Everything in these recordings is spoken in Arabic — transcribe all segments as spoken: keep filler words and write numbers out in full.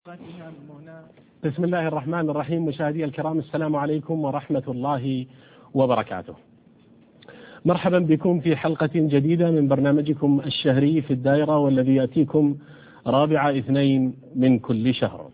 بسم الله الرحمن الرحيم. مشاهدي الكرام، السلام عليكم ورحمة الله وبركاته. مرحبا بكم في حلقة جديدة من برنامجكم الشهري في الدائرة، والذي يأتيكم رابع اثنين من كل شهر.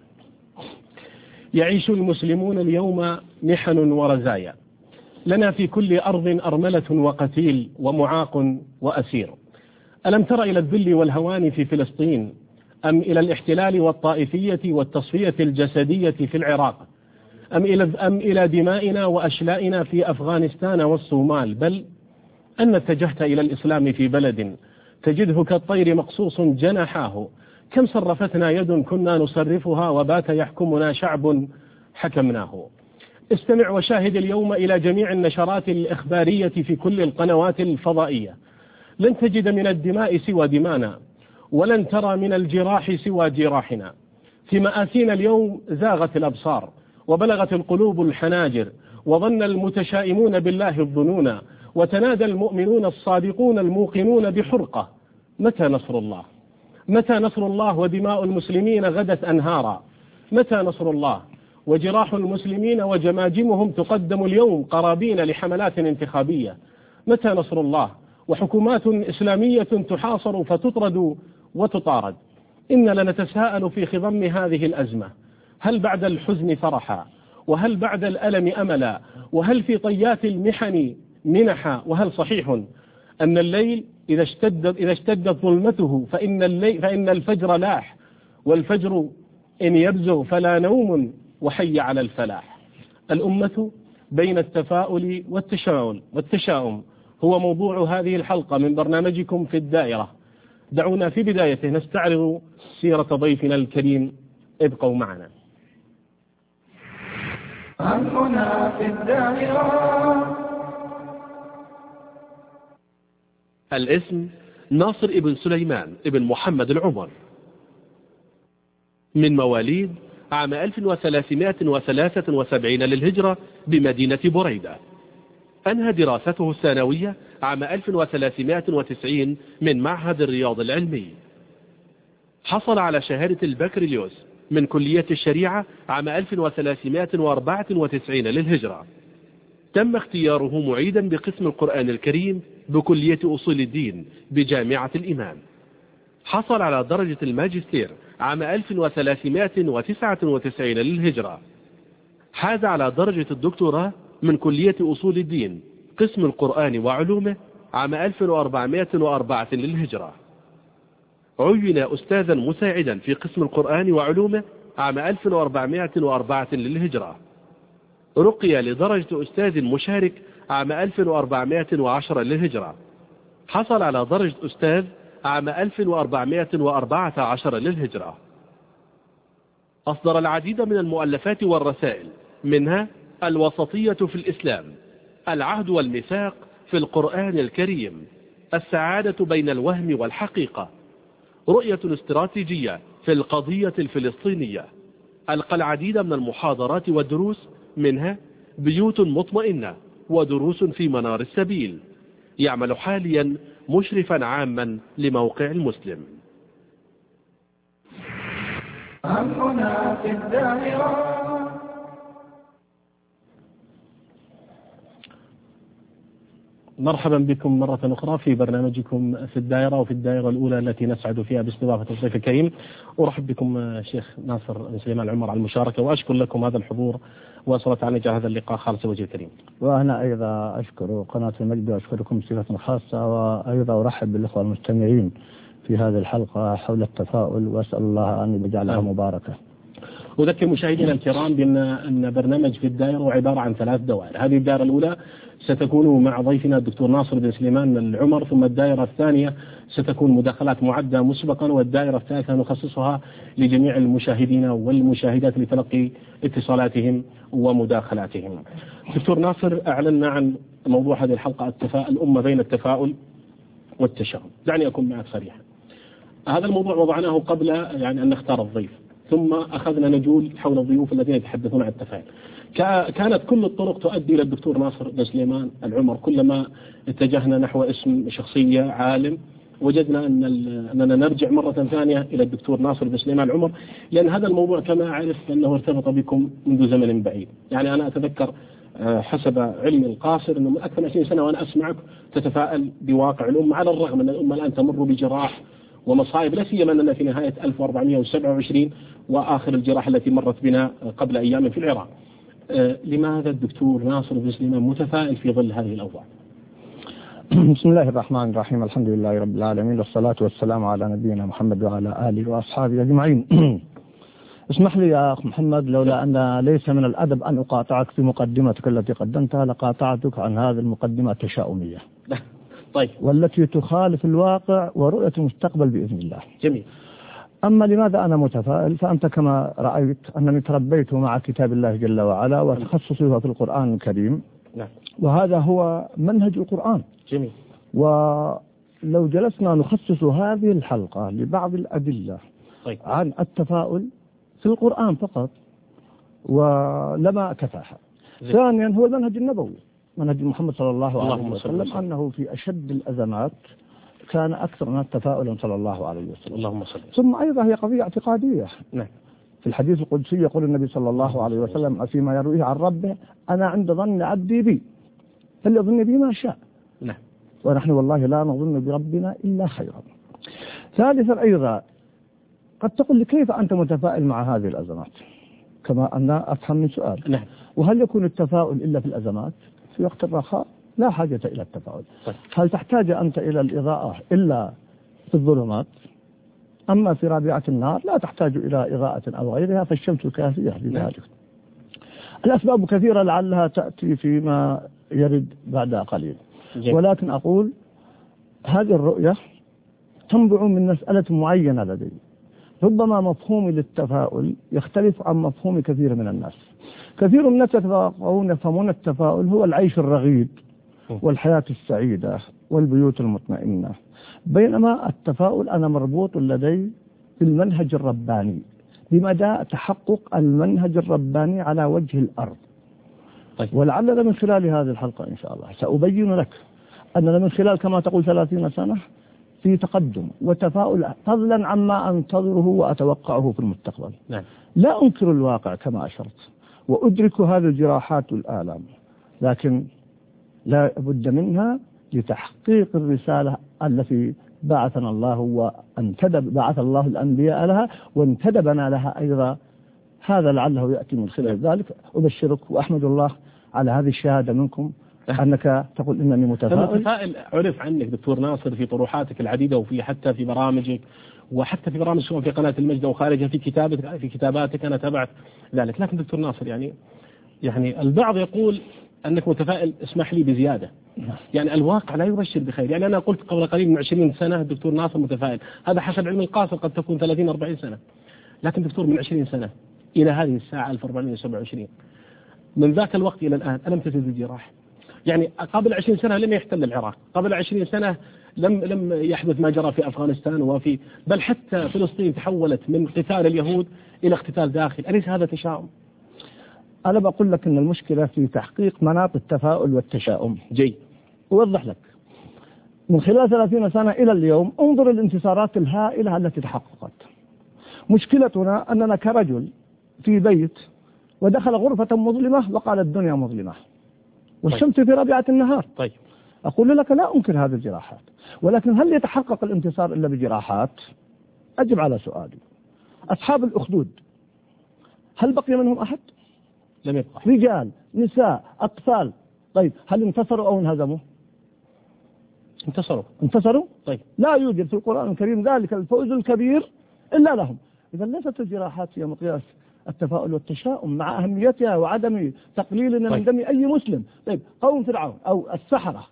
يعيش المسلمون اليوم محن ورزايا، لنا في كل أرض أرملة وقتيل ومعاق وأسير. ألم تر إلى الذل والهوان في فلسطين، أم إلى الاحتلال والطائفية والتصفية الجسدية في العراق، أم إلى, أم إلى دمائنا وأشلائنا في أفغانستان والصومال، بل أن اتجهت إلى الإسلام في بلد تجده كالطير مقصوص جناحاه. كم صرفتنا يد كنا نصرفها، وبات يحكمنا شعب حكمناه. استمع وشاهد اليوم إلى جميع النشرات الإخبارية في كل القنوات الفضائية، لن تجد من الدماء سوى دمانا، ولن ترى من الجراح سوى جراحنا. في مآسينا اليوم زاغت الأبصار، وبلغت القلوب الحناجر، وظن المتشائمون بالله الظنونا، وتنادى المؤمنون الصادقون الموقنون بحرقة: متى نصر الله؟ متى نصر الله ودماء المسلمين غدت أنهارا؟ متى نصر الله وجراح المسلمين وجماجمهم تقدم اليوم قرابين لحملات انتخابية؟ متى نصر الله وحكومات إسلامية تحاصر فتطرد وتطارد؟ إن لنتساءل في خضم هذه الأزمة: هل بعد الحزن فرحا؟ وهل بعد الألم أملا؟ وهل في طيات المحن منحا؟ وهل صحيح أن الليل إذا اشتدت, إذا اشتدت ظلمته فإن, الليل فإن الفجر لاح، والفجر إن يبزغ فلا نوم، وحي على الفلاح. الأمة بين التفاؤل والتشاؤم والتشاؤم هو موضوع هذه الحلقة من برنامجكم في الدائرة. دعونا في بدايته نستعرض سيرة ضيفنا الكريم. ابقوا معنا. هنا في الدائرة. الاسم: ناصر ابن سليمان ابن محمد العمر، من مواليد عام ألف وثلاثمائة وثلاثة وسبعين للهجرة بمدينة بريدة. أنهى دراسته الثانوية عام ألف وثلاثمائة وتسعين من معهد الرياض العلمي. حصل على شهادة البكالوريوس من كلية الشريعة عام ألف وثلاثمائة وأربعة وتسعين للهجرة. تم اختياره معيدا بقسم القرآن الكريم بكلية أصول الدين بجامعة الإمام. حصل على درجة الماجستير عام ألف وثلاثمائة وتسعة وتسعين للهجرة. حاز على درجة الدكتوراه من كلية أصول الدين قسم القرآن وعلومه عام ألف وأربعمائة وأربعة للهجرة. عين أستاذا مساعدا في قسم القرآن وعلومه عام ألف وأربعمائة وأربعة للهجرة. رقي لدرجة أستاذ مشارك عام ألف وأربعمائة وعشرة للهجرة. حصل على درجة أستاذ عام ألف وأربعمائة وأربعة عشر للهجرة. أصدر العديد من المؤلفات والرسائل، منها الوسطية في الإسلام، العهد والميثاق في القرآن الكريم، السعادة بين الوهم والحقيقة، رؤية استراتيجية في القضية الفلسطينية. ألقى العديد من المحاضرات والدروس، منها بيوت مطمئنة ودروس في منار السبيل. يعمل حاليا مشرفا عاما لموقع المسلم. هنا في الدائرة. مرحبا بكم مرة أخرى في برنامجكم في الدائرة، وفي الدائرة الأولى التي نسعد فيها باستضافة الضيف الكريم. أرحب بكم شيخ ناصر بن سليمان العمر على المشاركة، وأشكر لكم هذا الحضور وصلت عن هذا اللقاء خالص وجه الكريم. وأنا أيضا أشكر قناة المجد وأشكركم بصفة خاصة، وأيضا أرحب بالإخوة المستمعين في هذه الحلقة حول التفاؤل، وأسأل الله أن يجعلها مباركة. أذكر مشاهدينا الكرام بأن أن برنامج في الدائرة عبارة عن ثلاث دوائر. هذه الدائرة الأولى ستكون مع ضيفنا الدكتور ناصر بن سليمان العمر، ثم الدائرة الثانية ستكون مداخلات معدة مسبقا، والدائرة الثالثة نخصصها لجميع المشاهدين والمشاهدات لتلقي اتصالاتهم ومداخلاتهم. دكتور ناصر، أعلنا عن موضوع هذه الحلقة: التفاؤل، الأمة بين التفاؤل والتشاؤم. دعني أكون معك صريحا. هذا الموضوع وضعناه قبل يعني أن نختار الضيف، ثم أخذنا نجول حول الضيوف الذين يتحدثون عن التفاؤل. كانت كل الطرق تؤدي إلى الدكتور ناصر بن سليمان العمر. كلما اتجهنا نحو اسم شخصية عالم وجدنا أن أننا نرجع مرة ثانية إلى الدكتور ناصر بن سليمان العمر، لأن هذا الموضوع كما أعرف أنه ارتبط بكم منذ زمن بعيد. يعني أنا أتذكر حسب علمي القاصر أنه من أكثر من عشرين سنة وأنا أسمعك تتفائل بواقع الأمة، على الرغم أن الأمة الآن تمر بجراح ومصائب، لا سيما أننا في نهاية ألف وأربعمائة وسبعة وعشرين وآخر الجراح التي مرت بنا قبل أيام في العراق. لماذا الدكتور ناصر بن سليمان متفائل في ظل هذه الأوضاع؟ بسم الله الرحمن الرحيم، الحمد لله رب العالمين، والصلاة والسلام على نبينا محمد وعلى آله وأصحابه أجمعين. اسمح لي يا أخ محمد، لولا أن ليس من الأدب أن أقاطعك في مقدمتك التي قدمتها لقاطعتك عن هذه المقدمة التشاؤمية طيب، والتي تخالف الواقع ورؤية المستقبل بإذن الله. جميل. أما لماذا أنا متفائل؟ فأنت كما رأيت أنني تربيت مع كتاب الله جل وعلا وتخصصي هو في القرآن الكريم. نعم. وهذا هو منهج القرآن. جميل. ولو جلسنا نخصص هذه الحلقة لبعض الأدلة طيب. عن التفاؤل في القرآن فقط ولما كفاها. ثانيا هو المنهج النبوي، منهج محمد صلى الله عليه وسلم، أنه في أشد الأزمات كان أكثر من التفاؤل صلى الله عليه وسلم. اللهم صل. ثم أيضا هي قضية اعتقادية. نعم. في الحديث القدسي يقول النبي صلى الله عليه وسلم فيما يرويه عن ربه: أنا عند ظن عبدي بي فليظن بي ما شاء. نعم. ونحن والله لا نظن بربنا إلا خيرا. ثالثا أيضا قد تقول لي كيف أنت متفائل مع هذه الأزمات؟ كما أن أفهم من سؤال. نعم. وهل يكون التفاؤل إلا في الأزمات؟ في وقت الرخاء لا حاجة إلى التفاؤل. طيب. هل تحتاج أنت إلى الإضاءة إلا في الظلمات؟ أما في رابعة النهار لا تحتاج إلى إضاءة أو غيرها، فالشمس كافية لذلك. الأسباب كثيرة لعلها تأتي فيما يرد بعد قليل. جميل. ولكن أقول هذه الرؤية تنبع من مسألة معينة لدي. ربما مفهومي للتفاؤل يختلف عن مفهوم كثير من الناس. كثير من الناس يفهمون التفاؤل هو العيش الرغيد والحياة السعيدة والبيوت المطمئنة، بينما التفاؤل أنا مربوط لدي بالمنهج الرباني، بمدى تحقق المنهج الرباني على وجه الأرض. طيب. ولعلنا من خلال هذه الحلقة إن شاء الله سأبين لك أننا من خلال كما تقول ثلاثين سنة في تقدم وتفاؤل، فضلا عما أنتظره وأتوقعه في المستقبل. نعم. لا أنكر الواقع كما أشرت وأدرك هذه الجراحات والآلام، لكن لا بد منها لتحقيق الرسالة التي بعثنا الله وانتدب بعث الله الأنبياء لها وانتدبنا لها أيضا. هذا لعله يأتي من خلال ذلك. أبشرك وأحمد الله على هذه الشهادة منكم أنك تقول إنني متفائل. متفائل عرف عنك دكتور ناصر في طروحاتك العديدة وفي حتى في برامجك وحتى في برامج سواء في قناة المجد وخارجها في كتابتك في كتاباتك أنا تابعت ذلك. لكن دكتور ناصر يعني يعني البعض يقول أنك متفائل، اسمح لي بزيادة. يعني الواقع لا يبشر بخير. يعني أنا قلت قبل قليل من عشرين سنة الدكتور ناصر متفائل، هذا حسب علم القاصر قد تكون ثلاثين أربعين سنة. لكن دكتور من عشرين سنة إلى هذه الساعة ألف وأربعمائة وسبعة وعشرين من ذاك الوقت إلى الآن ألم تزل الجراح؟ يعني قبل عشرين سنة لم يحتل العراق، قبل عشرين سنة لم لم يحدث ما جرى في أفغانستان وفي بل حتى فلسطين تحولت من قتال اليهود إلى اقتتال داخل. أليس هذا تشاؤم؟ أنا بقول لك أن المشكلة في تحقيق مناط التفاؤل والتشاؤم. جي أوضح لك. من خلال ثلاثين سنة إلى اليوم انظر الانتصارات الهائلة التي تحققت. مشكلتنا أننا كرجل في بيت ودخل غرفة مظلمة وقال الدنيا مظلمة والشمس في ربيعة النهار. طيب. أقول لك لا أنكر هذه الجراحات، ولكن هل يتحقق الانتصار إلا بجراحات؟ أجب على سؤالي. أصحاب الأخدود هل بقي منهم أحد؟ لم يبقى. رجال، نساء، أطفال. طيب هل انتصروا أو انهزموا؟ انتصروا. انتصروا؟ طيب. لا يوجد في القرآن الكريم ذلك الفوز الكبير إلا لهم. إذا ليست الجراحات هي مقياس التفاؤل والتشاؤم مع أهميتها وعدم تقليلنا طيب. من دم أي مسلم. طيب قوم فرعون أو السحرة،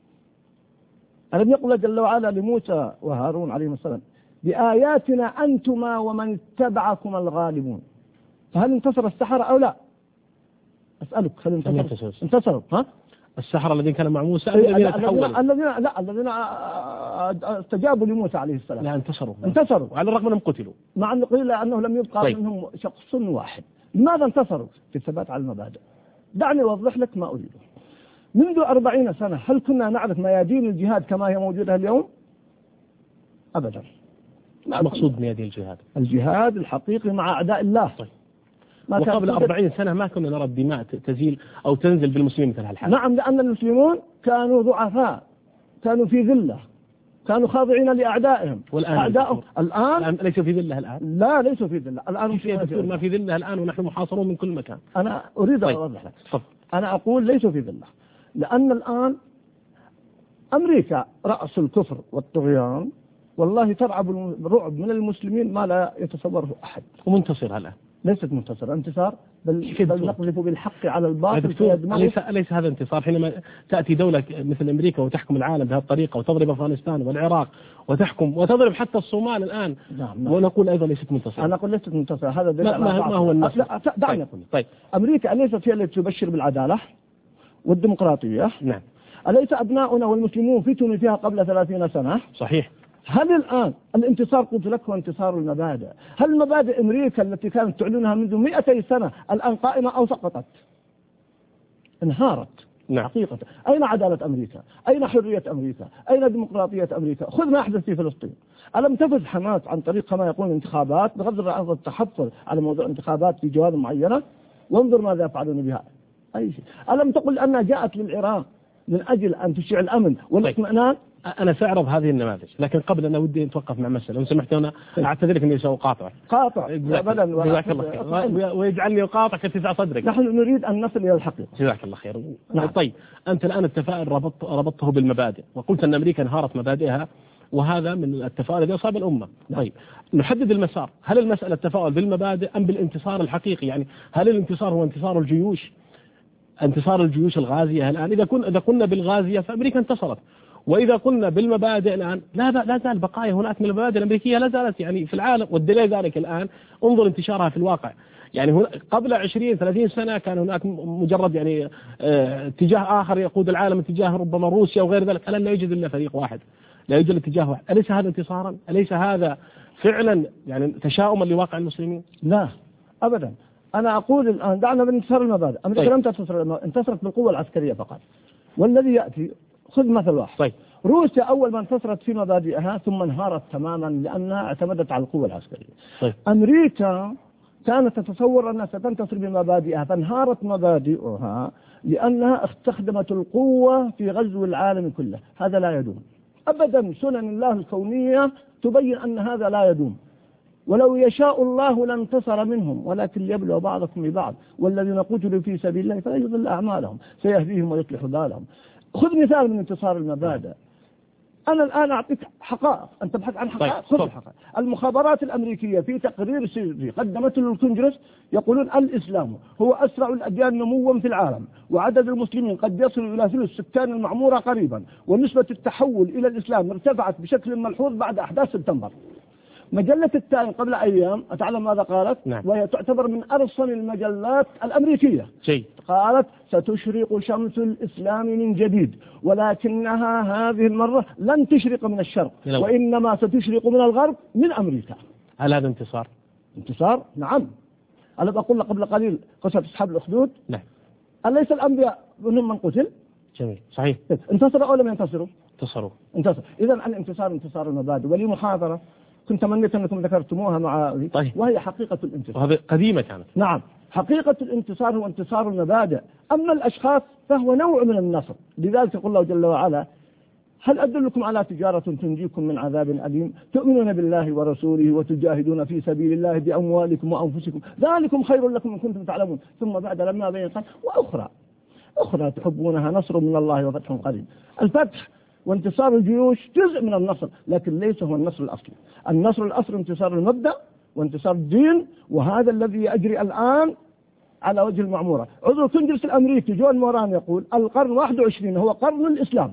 ألم يقل جل وعلا لموسى وهارون عليهم السلام بآياتنا أنتما ومن اتبعكما الغالبون؟ فهل انتصر السحرة أو لا؟ أسألك هل انتصروا؟ انتصروا. ها؟ السحرة الذين كانوا مع موسى الذين تحولوا الذين لا الذين استجابوا لموسى عليه السلام لا انتصروا انتصروا وعلى الرغم انهم قتلوا. مع أنه قيل أنه لم يبقى طيب. منهم شخص واحد. لماذا انتصروا؟ في الثبات على المبادئ. دعني أوضح لك ما أريده. منذ أربعين سنة هل كنا نعرف ميادين الجهاد كما هي موجودة اليوم؟ أبدا. مقصود من هذه الجهاد الجهاد الحقيقي مع أعداء الله. طيب. وقبل أربعين سنة ما كنا نرى الدماء تزيل أو تنزل بالمسلمين مثل هالحال. نعم، لأن المسلمون كانوا ضعفاء، كانوا في ذلة، كانوا خاضعين لأعدائهم. والآن أعدائهم الآن, الآن ليسوا في ذلة الآن. لا ليسوا في ذلة الآن. في دكتور ما في ذلة الآن ونحن محاصرون من كل مكان. أنا أريد طيب. أوضح لك. طب. أنا أقول ليسوا في ذلة، لأن الآن أمريكا رأس الكفر والطغيان والله ترعب الرعب من المسلمين ما لا يتصوره أحد. ومنتصر الآن. ليست منتصر، انتصار، بل, بل نقذف بالحق على الباطل. أليس, أليس هذا انتصار حينما تأتي دولة مثل أمريكا وتحكم العالم بهذه الطريقة وتضرب أفغانستان والعراق وتحكم وتضرب حتى الصومال الآن. نعم نعم. ونقول أيضا ليست منتصر. أنا أقول ليست منتصر. هذا ما, ما, ما هو النصر؟ لا دعني أقول. طيب. أمريكا أليست هي التي تبشر بالعدالة والديمقراطية؟ نعم. أليس أبناؤنا والمسلمون فتنوا فيها قبل ثلاثين سنة؟ صحيح. هل الآن الانتصار قلت لك هو انتصار المبادئ؟ هل مبادئ أمريكا التي كانت تعلنها منذ مئتي سنة الآن قائمة أو سقطت؟ انهارت. نعم. حقيقة أين عدالة أمريكا؟ أين حرية أمريكا؟ أين ديمقراطية أمريكا؟ خذ ما يحدث في فلسطين. ألم تفز حماس عن طريق كما يقولون انتخابات بغض عن التحفظ على موضوع انتخابات في جوانب معينة؟ وانظر ماذا يفعلون بها. أي شيء. ألم تقل أنها جاءت للعراق من أجل أن تشيع الأمن والاطمئنان؟ أنا سأعرض هذه النماذج، لكن قبل أن أودي أتوقف مع مسألة، لو سمحت أنا أعتذرك إني سأقاطع. قاطع. أبدا. جزاك الله خير. ويجعلني أقاطعك اتساع صدرك. نحن نريد أن نصل إلى الحقيقة. جزاك الله خير. نعم. طيب أنت الآن التفاؤل ربط ربطته بالمبادئ، وقلت أن أمريكا انهارت مبادئها، وهذا من التفاؤل الذي أصاب الأمة. نعم. طيب نحدد المسار، هل المسألة التفاؤل بالمبادئ أم بالانتصار الحقيقي؟ يعني هل الانتصار هو انتصار الجيوش، انتصار الجيوش الغازية الآن؟ إذا كنا إذا قلنا بالغازية فأمريكا انتصرت، وإذا قلنا بالمبادئ الآن لا لا زال بقايا هناك من المبادئ الأمريكية لا زالت يعني في العالم، والدليل ذلك الآن انظر انتشارها في الواقع. يعني هنا قبل عشرين ثلاثين سنة كان هناك مجرد يعني اه اتجاه آخر يقود العالم، اتجاه ربما روسيا وغير ذلك. الآن لا يوجد إلا فريق واحد، لا يوجد اتجاه واحد. أليس هذا انتصارا؟ أليس هذا فعلا يعني تشاؤما لواقع المسلمين؟ لا أبدا. أنا أقول الآن دعنا بانتصار المبادئ. أمريكا طيب. لم تنتصر، انتصرت بالقوة العسكرية فقط. والذي يأتي خذ مثل واحد. طيب. روسيا أول ما انتصرت في مبادئها ثم انهارت تماما لأنها اعتمدت على القوة العسكرية. طيب. أمريكا كانت تتصور أنها ستنتصر بمبادئها فانهارت مبادئها لأنها استخدمت القوة في غزو العالم كله. هذا لا يدوم أبدا. سنن الله الكونية تبين أن هذا لا يدوم. ولو يشاء الله لانتصر منهم ولكن ليبلو بعضكم ببعض والذين قتلوا في سبيل الله فلا يضل أعمالهم سيهديهم ويصلح بالهم. خذ مثال من انتصار المبادئ. أنا الآن أعطيك حقائق، أنت تبحث عن حقائق. خذ الحقائق. المخابرات الأمريكية في تقرير سري قدمته للكونجرس يقولون الإسلام هو أسرع الأديان نموا في العالم، وعدد المسلمين قد يصل إلى ثلث سكان المعمورة قريبا، ونسبة التحول إلى الإسلام ارتفعت بشكل ملحوظ بعد أحداث سبتمبر. مجلة التايم قبل أيام أتعلم ماذا قالت؟ نعم. وهي تعتبر من أرصن المجلات الأمريكية. شيء. قالت ستشرق شمس الإسلام من جديد، ولكنها هذه المرة لن تشرق من الشرق نعم. وإنما ستشرق من الغرب من أمريكا. هل هذا انتصار؟ انتصار؟ نعم. أنا بقول لك قبل قليل قصة أصحاب الأخدود. نعم. أليس الأنبياء منهم من قتل؟ جميل. صحيح. انتصروا أو لم ينتصروا؟ انتصروا. انتصر. إذا الانتصار انتصار المبادئ. ولي محاضرة كنت تمنيت أنكم ذكرتموها مع طيب. وهي حقيقة الانتصار. وهذه قديمة كانت. نعم. حقيقة الانتصار هو انتصار المبادئ، أما الأشخاص فهو نوع من النصر. لذلك يقول الله جل وعلا هل أدلكم على تجارة تنجيكم من عذاب أليم تؤمنون بالله ورسوله وتجاهدون في سبيل الله بأموالكم وأنفسكم ذلكم خير لكم إن كنتم تعلمون. ثم بعد لما بين قال وأخرى أخرى تحبونها نصر من الله وفتح قريب. الفتح وانتصار الجيوش جزء من النصر، لكن ليس هو النصر الأصلي. النصر الأصلي انتصار المبدأ وانتصار الدين، وهذا الذي يجري الآن على وجه المعمورة. عضو الكونجرس الأمريكي جون موران يقول القرن واحد وعشرين هو قرن الإسلام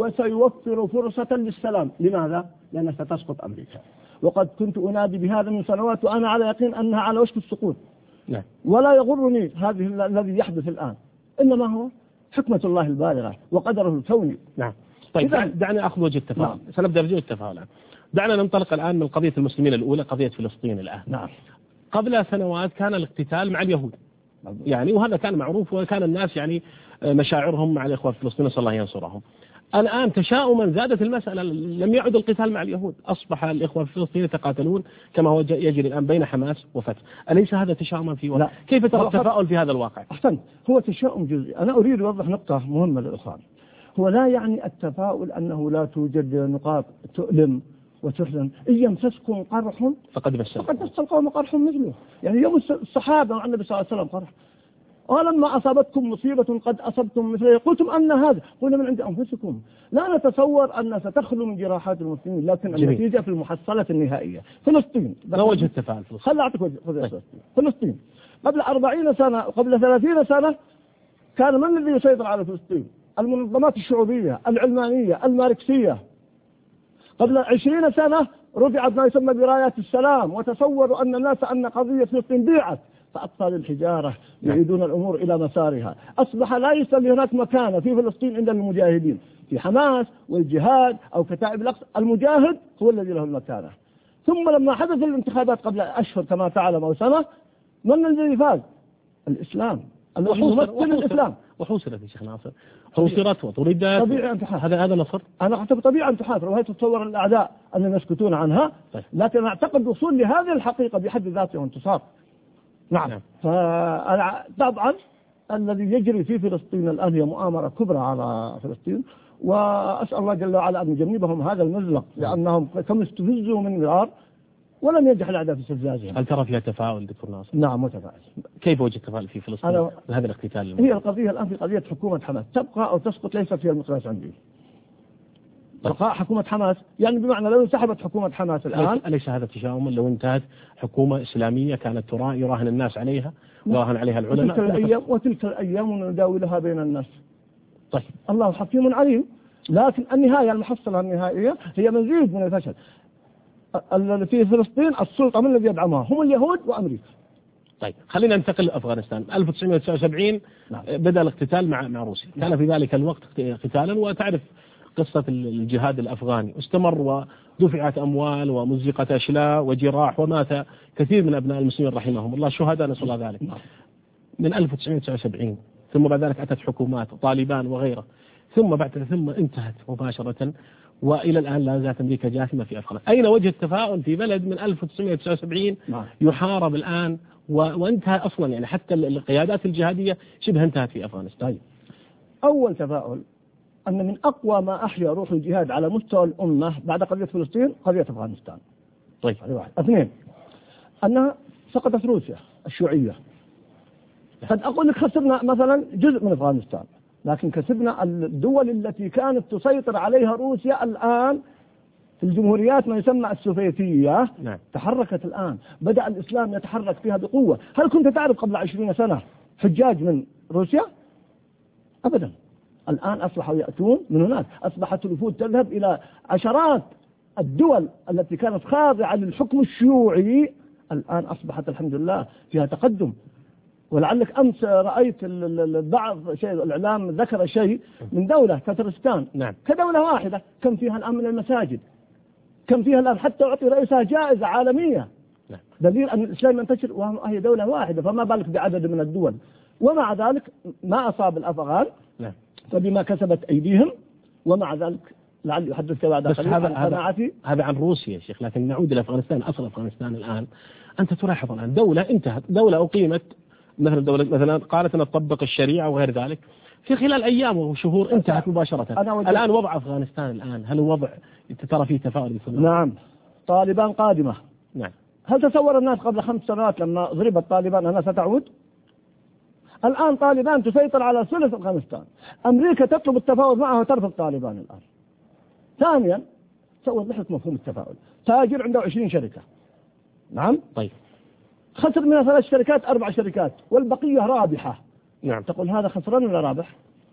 وسيوفر فرصة للسلام. لماذا؟ لأنها ستسقط أمريكا، وقد كنت أنادي بهذا من سنوات وأنا على يقين أنها على وشك السقوط. نعم. ولا يغرني هذه الذي يحدث الآن، إنما هو حكمة الله البالغة وقدره الكوني. نعم. طيب دعني أخذ وجه التفاؤل. نعم. سنبدأ بوجه التفاؤل. دعنا ننطلق الآن من قضية المسلمين الأولى، قضية فلسطين الآن. نعم. قبل سنوات كان الاقتتال مع اليهود يعني، وهذا كان معروف، وكان الناس يعني مشاعرهم مع الإخوة في فلسطين، صلى الله ينصرهم. الآن تشاؤما زادت المسألة، لم يعد القتال مع اليهود، أصبح الإخوة في فلسطين يتقاتلون كما هو يجري الآن بين حماس وفتح. أليس هذا تشاؤما في واقع؟ كيف ترى التفاؤل في هذا الواقع؟ أحسنت، هو تشاؤم جزئي. أنا أريد أوضح نقطة مهمة للإخوان. هو لا يعني التفاؤل أنه لا توجد نقاط تؤلم وتحزن. إن يمسسكم قرح فقد مس فقد مس القوم قرح مثله. يعني يوم الصحابة مع النبي صلى الله عليه وسلم قرح، ولما أصابتكم مصيبة قد أصبتم مثلها قلتم أن هذا، قلنا من عند أنفسكم. لا نتصور أن ستخلو من جراحات المسلمين، لكن جميل. النتيجة في المحصلة النهائية. فلسطين ما وجه التفاؤل؟ خل أعطيك وجه. فلسطين قبل أربعين سنة قبل ثلاثين سنة كان من الذي يسيطر على فلسطين؟ المنظمات الشعوبية العلمانية الماركسية. قبل عشرين سنة رفعت ما يسمى برايات السلام، وتصوروا أن الناس أن قضية فلسطين بيعت، فأطفال الحجارة يعيدون الأمور إلى مسارها. أصبح لا يصل هناك مكان في فلسطين عند المجاهدين في حماس والجهاد أو كتائب الأقصى. المجاهد هو الذي له المكانة. ثم لما حدث الانتخابات قبل أشهر كما تعلم أو سنة، من الذي فاز؟ الإسلام الذي يمثل الإسلام. وحوصرت يا شيخ ناصر، حوصرت وطردت. طبيعي أن تحافر. هذا هذا نصر. أنا أعتقد طبيعي أن تحافر، وهي تتصور الأعداء أن يسكتون عنها. طيب. لكن أعتقد الوصول لهذه الحقيقة بحد ذاته انتصار. نعم, نعم. فطبعا الذي يجري في فلسطين الآن هي مؤامرة كبرى على فلسطين، وأسأل الله جل وعلا أن يجنبهم هذا المزلق، لأنهم كم استفزوا من نار ولم ينجح الأعداء في استفزازهم. هل ترى فيها تفاؤل دكتور ناصر؟ نعم متفائل. كيف وجد التفاؤل في فلسطين هذا الاقتتال؟ هي القضية الآن في قضية حكومة حماس، تبقى أو تسقط ليست فيها المقياس عندي. بقاء حكومة حماس يعني بمعنى لو انسحبت حكومة حماس الآن. أليس هذا تشاؤم لو انتهت حكومة إسلامية كانت يراهن الناس عليها ويراهن عليها العلماء؟ وتلك الأيام وتلك الأيام نداولها بين الناس. طيب الله حكيم عليم، لكن النهاية المحصلة النهائية هي مزيد من الفشل. الذي في فلسطين السلطة من الذي يدعمها؟ هم اليهود وأمريكا. طيب خلينا ننتقل لأفغانستان. ألف وتسعمائة وتسعة وسبعين نعم. بدأ الاقتتال مع مع روسيا، كان نعم. في ذلك الوقت قتالا، وتعرف قصة الجهاد الأفغاني، واستمر ودفعت أموال ومزقت أشلاء وجراح، ومات كثير من أبناء المسلمين رحمهم الله شهداء نسأل الله ذلك. من ألف وتسعمائة وتسعة وسبعين ثم بعد ذلك أتت حكومات طالبان وغيرها، ثم بعد ثم انتهت مباشرة، وإلى الآن لا زالت أمريكا جاثمة في أفغانستان. أين وجه التفاؤل في بلد من ألف وتسعمائة وتسعة وسبعين يحارب الآن و... وانتهى أصلا، يعني حتى القيادات الجهادية شبه انتهت في أفغانستان؟ أول تفاؤل أن من أقوى ما أحيا روح الجهاد على مستوى الأمة بعد قضية فلسطين قضية أفغانستان. طيب واحد. اثنين، أنها سقطت روسيا الشيوعية. قد أقول لك خسرنا مثلا جزء من أفغانستان، لكن كسبنا الدول التي كانت تسيطر عليها روسيا الآن في الجمهوريات ما يسمى السوفيتية. نعم. تحركت الآن، بدأ الإسلام يتحرك فيها بقوة. هل كنت تعرف قبل عشرين سنة حجاج من روسيا؟ أبدا. الآن أصبحوا يأتون من هناك، أصبحت الوفود تذهب إلى عشرات الدول التي كانت خاضعة للحكم الشيوعي، الآن أصبحت الحمد لله فيها تقدم. ولعلك أمس رأيت بعض شيء الإعلام ذكر شيء من دولة تترستان. نعم. كدولة واحدة كم فيها الآن من المساجد، كم فيها الآن حتى أعطي رئيسها جائزة عالمية. نعم. دليل أن الإسلام ينتشر وهي دولة واحدة، فما بالك بعدد من الدول. ومع ذلك ما أصاب الأفغان. نعم. فبما كسبت أيديهم، ومع ذلك لعل يحدثك بعد قليل عن قناعتي. هذا عن روسيا يا شيخ، لكن نعود إلى أفغانستان. أصل أفغانستان الآن أنت تلاحظ الآن دولة انتهت، دولة أقيمت مثلا دولة مثلا قالت أن تطبق الشريعة وغير ذلك، في خلال أيام وشهور انتهت مباشرة. الآن وضع أفغانستان الآن هل وضع ترى فيه تفاؤل؟ نعم. طالبان قادمة. نعم. هل تصور الناس قبل خمس سنوات لما ضربت طالبان أنها ستعود؟ الآن طالبان تسيطر على ثلث أفغانستان، أمريكا تطلب التفاوض معها وترفض طالبان الآن. ثانيا، سوت لحظة مفهوم التفاؤل. تاجر عنده عشرين شركة. نعم. طيب. خسر منها ثلاث شركات أربع شركات والبقية رابحة. نعم. تقول هذا خسران ولا رابح؟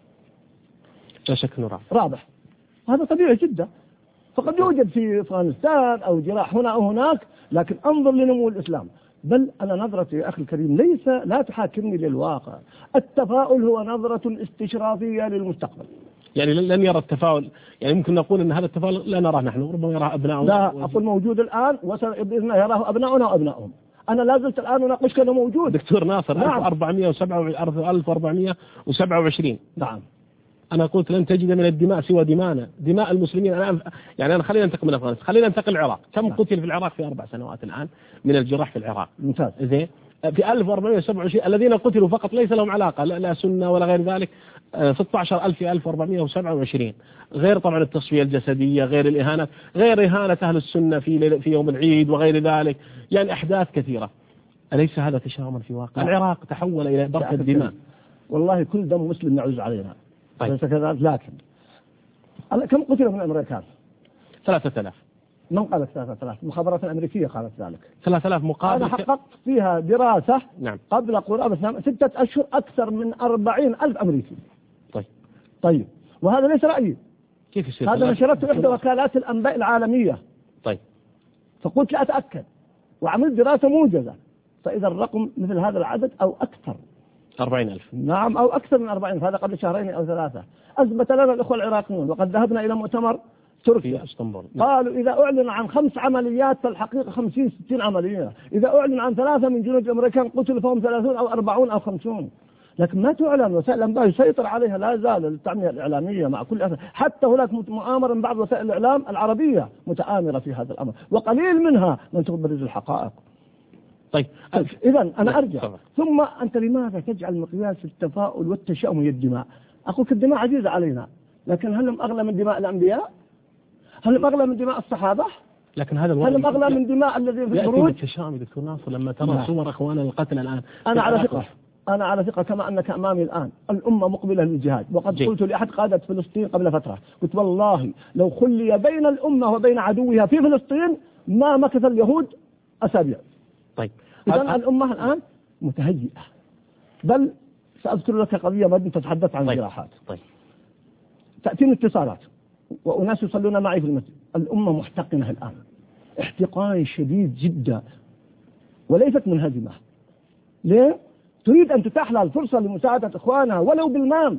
لا شك أنه رابح. رابح. هذا طبيعي جدا. فقد يوجد في أفغانستان أو جراح هنا أو هناك، لكن انظر لنمو الإسلام. بل أنا نظرتي يا أخي الكريم ليس لا تحاكمني للواقع. التفاؤل هو نظرة استشرافية للمستقبل. يعني لن يرى التفاؤل، يعني ممكن نقول أن هذا التفاؤل لا نراه نحن، ربما يراه أبناؤنا. لا أقول موجود الآن وبإذن الله يراه أبناؤنا وأبنائهم. أنا لا زلت الآن أناقش كأنه موجود. دكتور ناصر. نعم. ألف وأربعمائة وسبعة وعشرين. نعم. أنا قلت لن تجد من الدماء سوى دماءنا، دماء المسلمين. أنا يعني أنا خلينا ننتقل من أفغانستان، خلينا ننتقل العراق. كم نعم. قتل في العراق في أربع سنوات الآن من الجراح في العراق؟ ممتاز. زين. في ألف وأربعمائة وسبعة وعشرين الذين قتلوا فقط، ليس لهم علاقة لا, لا سنة ولا غير ذلك، ستة عشر ألف في ألف وأربعمائة وسبعة وعشرين، غير طبعا التصفية الجسدية، غير الإهانة، غير إهانة أهل السنة في في يوم العيد وغير ذلك، يعني أحداث كثيرة. أليس هذا تشاؤما في واقع؟ لا. العراق تحول إلى بركة دماء. والله كل دم مسلم يعز علينا. طيب. ليس كذلك، لكن كم قتلوا من الأمريكان؟ ثلاثة آلاف. من قالت ثلاثة آلاف؟ المخابرات الأمريكية قالت ذلك. ثلاثة آلاف مقابل. أنا حققت فيها دراسة. نعم. قبل قرابة ستة أشهر أكثر من أربعين ألف أمريكي. طيب. طيب، وهذا ليس رأيي. كيف يصير؟ هذا نشرته إحدى وكالات الأنباء العالمية. طيب. فقلت لا أتأكد وعملت دراسة موجزة، فإذا الرقم مثل هذا العدد أو أكثر. أربعين ألف. نعم، أو أكثر من أربعين، هذا قبل شهرين أو ثلاثة. أثبت لنا الأخوة العراقيون، وقد ذهبنا إلى مؤتمر تركيا في اسطنبول. قالوا إذا أعلن عن خمس عمليات فالحقيقة خمسين ستين عملية، إذا أعلن عن ثلاثة من جنود الأمريكان قتلوا فهم ثلاثون أو أربعون أو خمسون، لكن ما تعلن. وسائل الأنباء يسيطر عليها لا زال التعمية الإعلامية مع كل أسف. حتى هناك مؤامرة من بعض وسائل الإعلام العربية متآمرة في هذا الأمر، وقليل منها من تبرز الحقائق. طيب إذا أنا أرجع. ثم أنت لماذا تجعل مقياس التفاؤل والتشاؤم هي الدماء؟ أقول الدماء عزيزة علينا، لكن هل هم أغلى من دماء الأنبياء؟ هل هم أغلى من دماء الصحابة؟ لكن هذا هل هم أغلى من دماء الذين في الخروج؟ يأتي بالتشاؤم دكتور ناصر لما ترى صور أخواننا القتل الآن. أنا على ثقة أنا على ثقة كما أنك أمامي الآن، الأمة مقبلة للجهاد. وقد جي. قلت لأحد قادة فلسطين قبل فترة، قلت والله لو خلي بين الأمة وبين عدوها في فلسطين ما مكث اليهود أسابيع. طيب. إذن الأمة الآن متهيئة. بل سأذكر لك قضية ما دمت تتحدث عن الجراحات. طيب. تأتيني اتصالات وأناس يصلون معي في المسجد، الأمة محتقنة الآن احتقان شديد جدا وليست منهزمة. ليه؟ تريد أن تتاح لها الفرصة لمساعدة إخوانها ولو بالمال.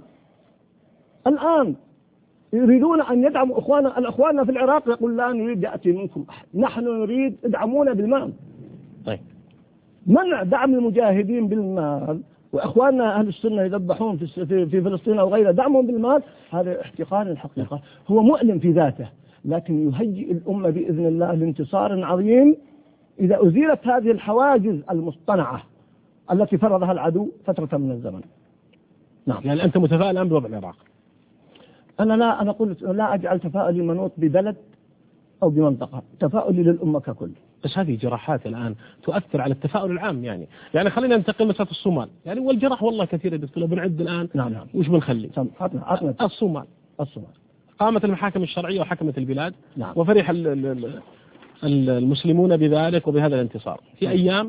الآن يريدون أن يدعموا إخواننا الأخواننا في العراق، يقول لا نريد يأتي منكم أحد، نحن نريد ادعمونا بالمال. طيب. منع دعم المجاهدين بالمال وإخواننا أهل السنة يذبحون في في فلسطين أو غيرها دعمهم بالمال، هذا احتقان الحقيقة، هو مؤلم في ذاته، لكن يهيئ الأمة بإذن الله لانتصار عظيم إذا أزيلت هذه الحواجز المصطنعة التي فرضها العدو فترة من الزمن. نعم. يعني أنت متفائل الآن بوضع العراق؟ أنا لا أنا قلت لا أجعل تفاؤلي منوط ببلد أو بمنطقة، تفاؤلي للأمة ككل. بس هذه جراحات الآن تؤثر على التفاؤل العام. يعني يعني خلينا ننتقل مسألة الصومال، يعني والجراح والله كثير يا دكتور، بنعد الآن. نعم نعم. وش بنخلي؟ عطنا عطنا الصومال. الصومال قامت المحاكم الشرعية وحكمت البلاد. نعم. وفرح المسلمون بذلك وبهذا الانتصار. في نعم. أيام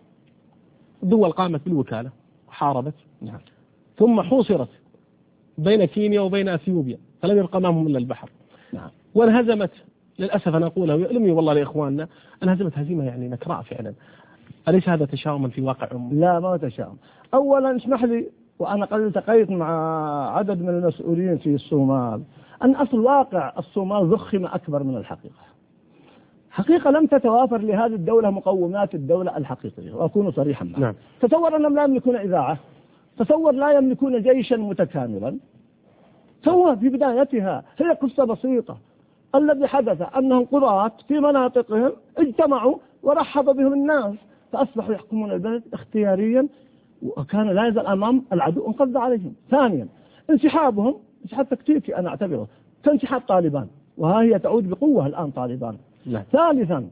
دول قامت بالوكالة وحاربت. نعم. ثم حوصرت بين كينيا وبين أثيوبيا فلم يبقى معهم إلا البحر. نعم. وانهزمت للأسف، أنا أقولها ويؤلمني والله لإخواننا، انهزمت هزيمة يعني نكراء فعلا. أليس هذا تشاؤما في واقع أم؟ لا ما تشاؤم. أولا اسمح لي، وأنا قد التقيت مع عدد من المسؤولين في الصومال، أن أصل واقع الصومال ضخم أكبر من الحقيقة. حقيقة لم تتوافر لهذه الدولة مقومات الدولة الحقيقية، وأكون صريحا معك. نعم. تصور أنهم لا يملكون إذاعة، تصور لا يملكون جيشا متكاملا. سوى في بدايتها هي قصة بسيطة. الذي حدث أنهم قضاة في مناطقهم اجتمعوا ورحب بهم الناس فأصبحوا يحكمون البلد اختياريا، وكان لا يزال أمام العدو انقض عليهم. ثانيا انسحابهم انسحاب تكتيكي أنا أعتبره كانسحاب طالبان، وها هي تعود بقوة الآن طالبان. لا. ثالثا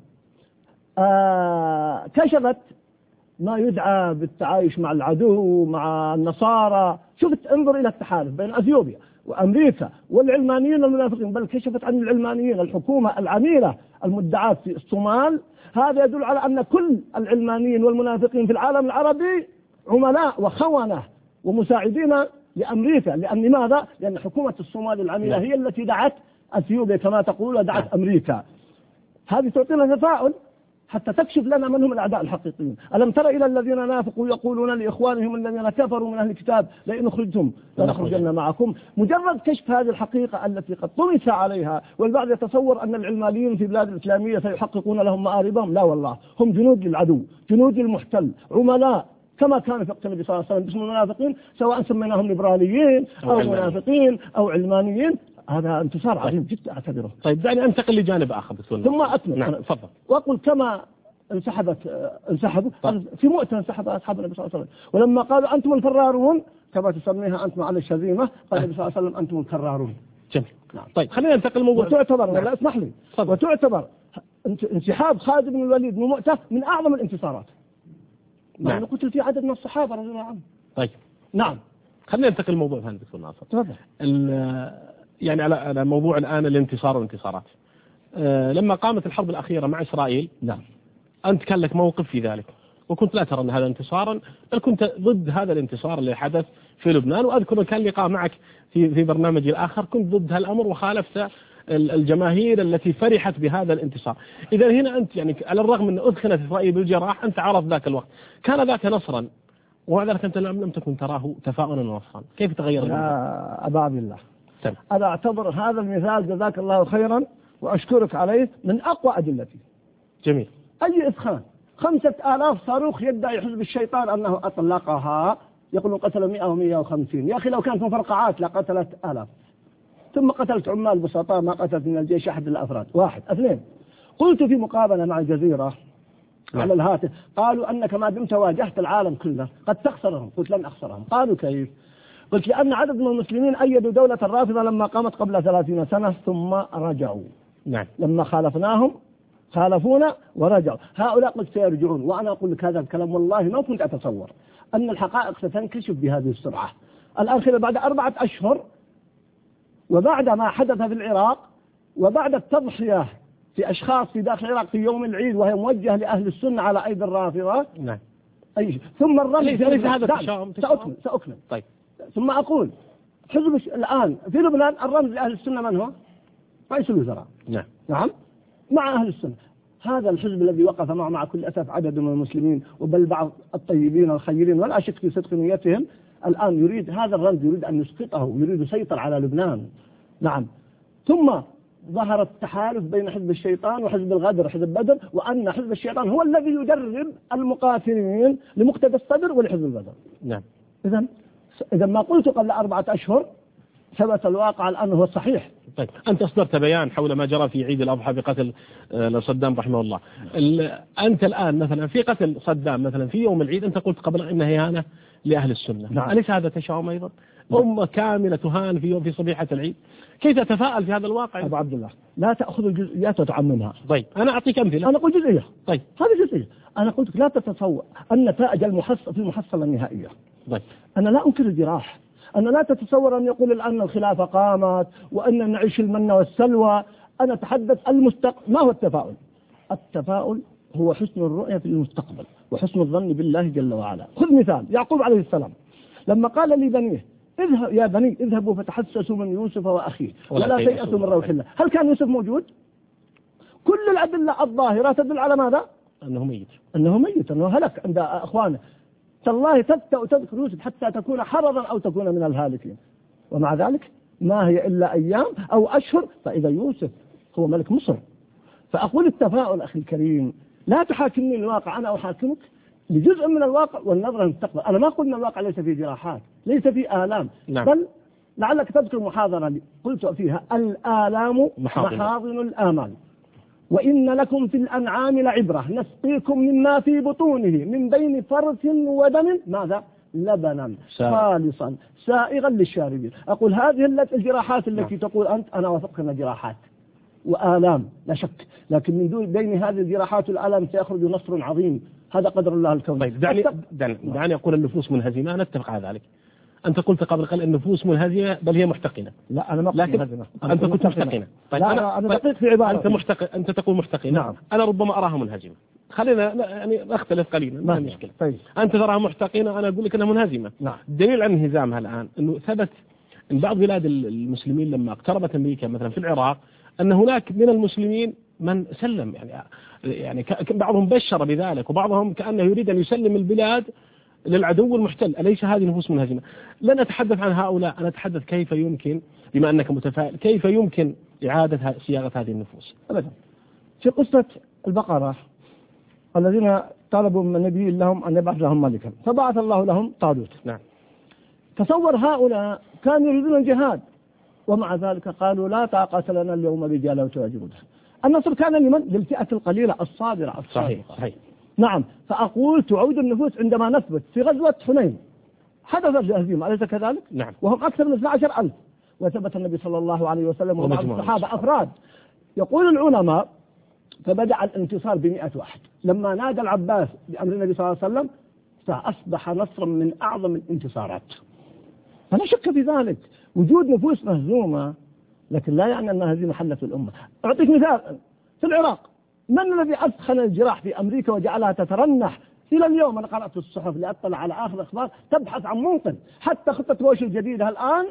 آه كشفت ما يدعى بالتعايش مع العدو مع النصارى. شفت انظر إلى التحالف بين أثيوبيا وأمريكا والعلمانيين والمنافقين، بل كشفت عن العلمانيين الحكومة العميلة المدعاة في الصومال. هذا يدل على أن كل العلمانيين والمنافقين في العالم العربي عملاء وخونة ومساعدين لأمريكا. لأن لماذا؟ لأن حكومة الصومال العميلة هي التي دعت أثيوبيا كما تقول ودعت أمريكا. هذه تعطينا تفاؤل حتى تكشف لنا من هم الأعداء الحقيقيين. ألم تر إلى الذين نافقوا يقولون لإخوانهم الذين كفروا من أهل الكتاب لئن أخرجتم لنخرجن معكم. مجرد كشف هذه الحقيقة التي قد طمس عليها، والبعض يتصور أن العلمانيين في البلاد الإسلامية سيحققون لهم مآربهم. لا والله، هم جنود للعدو، جنود للمحتل، عملاء كما كان في وقت النبي صلى الله عليه وسلم باسم المنافقين، سواء سميناهم ليبراليين أو منافقين أو علمانيين. هذا انتصار عظيم جدا أعتبره. طيب دعني أنتقل لجانب آخر دكتور. ثم أكمل. نعم تفضل. وأقول كما انسحبت انسحبوا طيب. في مؤتة انسحب أصحاب النبي صلى الله عليه وسلم، ولما قالوا أنتم الفرارون كما تسميها أنتم على الشذيمة، قال النبي صلى الله عليه وسلم أنتم الكرارون. جميل. نعم. طيب خلينا ننتقل لموضوع. وتعتبر نعم. لا اسمح لي فضل. وتعتبر انسحاب خالد بن الوليد من مؤتة من أعظم الانتصارات. نعم. قتل في عدد من الصحابة رضي الله عنهم. طيب نعم. خلينا ننتقل لموضوع ثاني دكتور ناصر. تفضل. يعني على على موضوع الآن الانتصار والانتصارات. أه لما قامت الحرب الأخيرة مع إسرائيل، نعم، أنت كان لك موقف في ذلك، وكنت لا ترى أن هذا انتصارا، بل كنت ضد هذا الانتصار اللي حدث في لبنان. وأذكر كان لقاء معك في في برنامجي الآخر، كنت ضد هالأمر وخالفت الجماهير التي فرحت بهذا الانتصار. إذا هنا أنت يعني على الرغم أن أدخلت إسرائيل بالجراح، أنت عرض ذاك الوقت كان ذاك نصرا، ومع ذلك أنت لم تكن تراه تفاؤلا ونصرا. كيف تغير الموضوع؟ يا أبا عبد الله، طيب. أنا أعتبر هذا المثال جزاك الله خيرا وأشكرك عليه من أقوى أدلتي. جميل. أي إسخان خمسة آلاف صاروخ يدعي حزب الشيطان أنه أطلقها، يقولون قتلوا مئة ومئة وخمسين. يا أخي لو كانت مفرقعات لقتلت آلاف، ثم قتلت عمال بسطاء ما قتلت من الجيش أحد الأفراد. واحد. اثنين، قلت في مقابلة مع الجزيرة على الهاتف، قالوا أنك ما دمت واجهت العالم كله قد تخسرهم. قلت لن أخسرهم. قالوا كيف؟ قلت لأن عدد من المسلمين أيدوا دولة الرافضة لما قامت قبل ثلاثين سنة ثم رجعوا. نعم. لما خالفناهم خالفونا ورجعوا. هؤلاء قلت سيرجعون. وأنا أقول لك هذا الكلام والله ما كنت أتصور أن الحقائق ستنكشف بهذه السرعة. الآن خلال بعد أربعة أشهر، وبعد ما حدث في العراق، وبعد التضحية في أشخاص في داخل العراق في يوم العيد وهي موجهة لأهل السنة على أيدي الرافضة. نعم. أي ثم الرمي ليس هذا تشاؤم. سأكمل سأكمل. طيب. ثم أقول حزب الآن في لبنان الرمز لأهل السنة من هو؟ رئيس الوزراء. نعم. نعم. مع أهل السنة. هذا الحزب الذي وقف معه مع كل أسف عدد من المسلمين وبل بعض الطيبين الخيرين ولا شك في صدق نيتهم، الآن يريد هذا الرمز يريد أن يسقطه، يريد يسيطر على لبنان. نعم. ثم ظهر التحالف بين حزب الشيطان وحزب الغدر حزب بدر، وأن حزب الشيطان هو الذي يدرب المقاتلين لمقتدى الصدر ولحزب البدر. نعم. إذا إذا ما قلت قبل أربعة أشهر ثبت الواقع الآن هو الصحيح. طيب أنت أصدرت بيان حول ما جرى في عيد الأضحى بقتل صدام رحمه الله. أنت الآن مثلا في قتل صدام مثلا في يوم العيد أنت قلت قبل إنها إهانة لأهل السنة. نعم. أليس هذا تشاؤم أيضا؟ أمة كاملة تهان في يوم في صبيحة العيد. كيف تتفاءل في هذا الواقع؟ أبو عبد الله لا تأخذ الجزئيات وتعممها. طيب أنا أعطيك أمثلة. أنا أقول جزئية. طيب هذه جزئية. أنا قلت لا تتصور أن نتائج المحصل في المحصلة النهائية. طيب أنا لا أنكر الجراح. أنا لا تتصور أن يقول الآن الخلافة قامت وأن نعيش المن والسلوى. أنا أتحدث المستقبل. ما هو التفاؤل؟ التفاؤل هو حسن الرؤية في المستقبل وحسن الظن بالله جل وعلا. خذ مثال يعقوب عليه السلام لما قال لبنيه اذهب يا بني اذهبوا فتحسسوا من يوسف وأخيه ولا تيأسوا من روح الله. هل كان يوسف موجود؟ كل الأدلة الظاهرة تدل على ماذا؟ أنه ميت. أنه ميت، أنه هلك عند أخوانه. تالله تبدأ تذكر يوسف حتى تكون حرضا أو تكون من الهالكين، ومع ذلك ما هي إلا أيام أو أشهر فإذا يوسف هو ملك مصر. فأقول التفاؤل أخي الكريم، لا تحاكمني الواقع، أنا أحاكمك لجزء من الواقع والنظرة للمستقبل. أنا ما قلنا الواقع ليس فيه جراحات، ليس فيه آلام. نعم. بل لعلك تذكر محاضرة لي قلت فيها الآلام محاضن, محاضن الآمال، وإن لكم في الأنعام لعبرة نسقيكم مما في بطونه من بين فرث ودم ماذا؟ لبنا خالصا سائغا للشاربين. أقول هذه الجراحات التي تقول أنت أنا وافقك أنها جراحات وآلام لا شك، لكن من دون بين هذه الجراحات والآلام سيخرج نصر عظيم. هذا قدر الله الكون. طيب دعني دعني, دعني أقول النفوس منهزمة، نتفق على ذلك. أنت قلت قبل قليل النفوس منهزمة بل هي محتقنة. لا أنا ما قلت منهزمة. أنت كنت محتقنة. طيب لا أنا, أنا دقيق في عبارة. أنت محتق أنت تقول محتقنة. نعم. أنا ربما أراها منهزمة. خلينا يعني نختلف قليلا ما في مشكلة. طيب. أنت تراها محتقنة أنا أقول لك أنها منهزمة. نعم. الدليل على انهزامها الآن أنه ثبت أن بعض بلاد المسلمين لما اقتربت أمريكا مثلا في العراق أن هناك من المسلمين من سلم، يعني يعني بعضهم بشر بذلك وبعضهم كأنه يريد أن يسلم البلاد للعدو المحتل. أليس هذه نفوس منهزمة؟ لن أتحدث عن هؤلاء، أنا أتحدث كيف يمكن بما أنك متفائل كيف يمكن إعادة صياغة هذه النفوس. أبدا. في قصة البقرة الذين طلبوا من النبي لهم أن يبعث لهم ملكا، فبعث الله لهم طالوت. نعم. تصور هؤلاء كانوا يريدون الجهاد، ومع ذلك قالوا لا طاقة لنا اليوم بجالوت وجنوده. النصر كان لمن؟ للفئة القليلة الصابرة الصادقة. صحيح. صحيح. نعم. فأقول تعود النفوس عندما نثبت. في غزوة حنين حدثت الهزيمة، أليس كذلك؟ نعم. وهم أكثر من اثني عشر ألف، وثبت النبي صلى الله عليه وسلم ومع الصحابة أفراد. يقول العلماء فبدأ الانتصار بمئة واحد، لما نادى العباس بأمر النبي صلى الله عليه وسلم فأصبح نصرا من أعظم الانتصارات. فلا شك في ذلك. وجود نفوس مهزومة لكن لا يعني أن هذه محلة الأمة. أعطيك مثال، في العراق من الذي أسخن الجراح في أمريكا وجعلها تترنح إلى اليوم؟ أنا قرأت الصحف لأطلع على آخر أخبار تبحث عن منقذ، حتى خطة بوش الجديدة الآن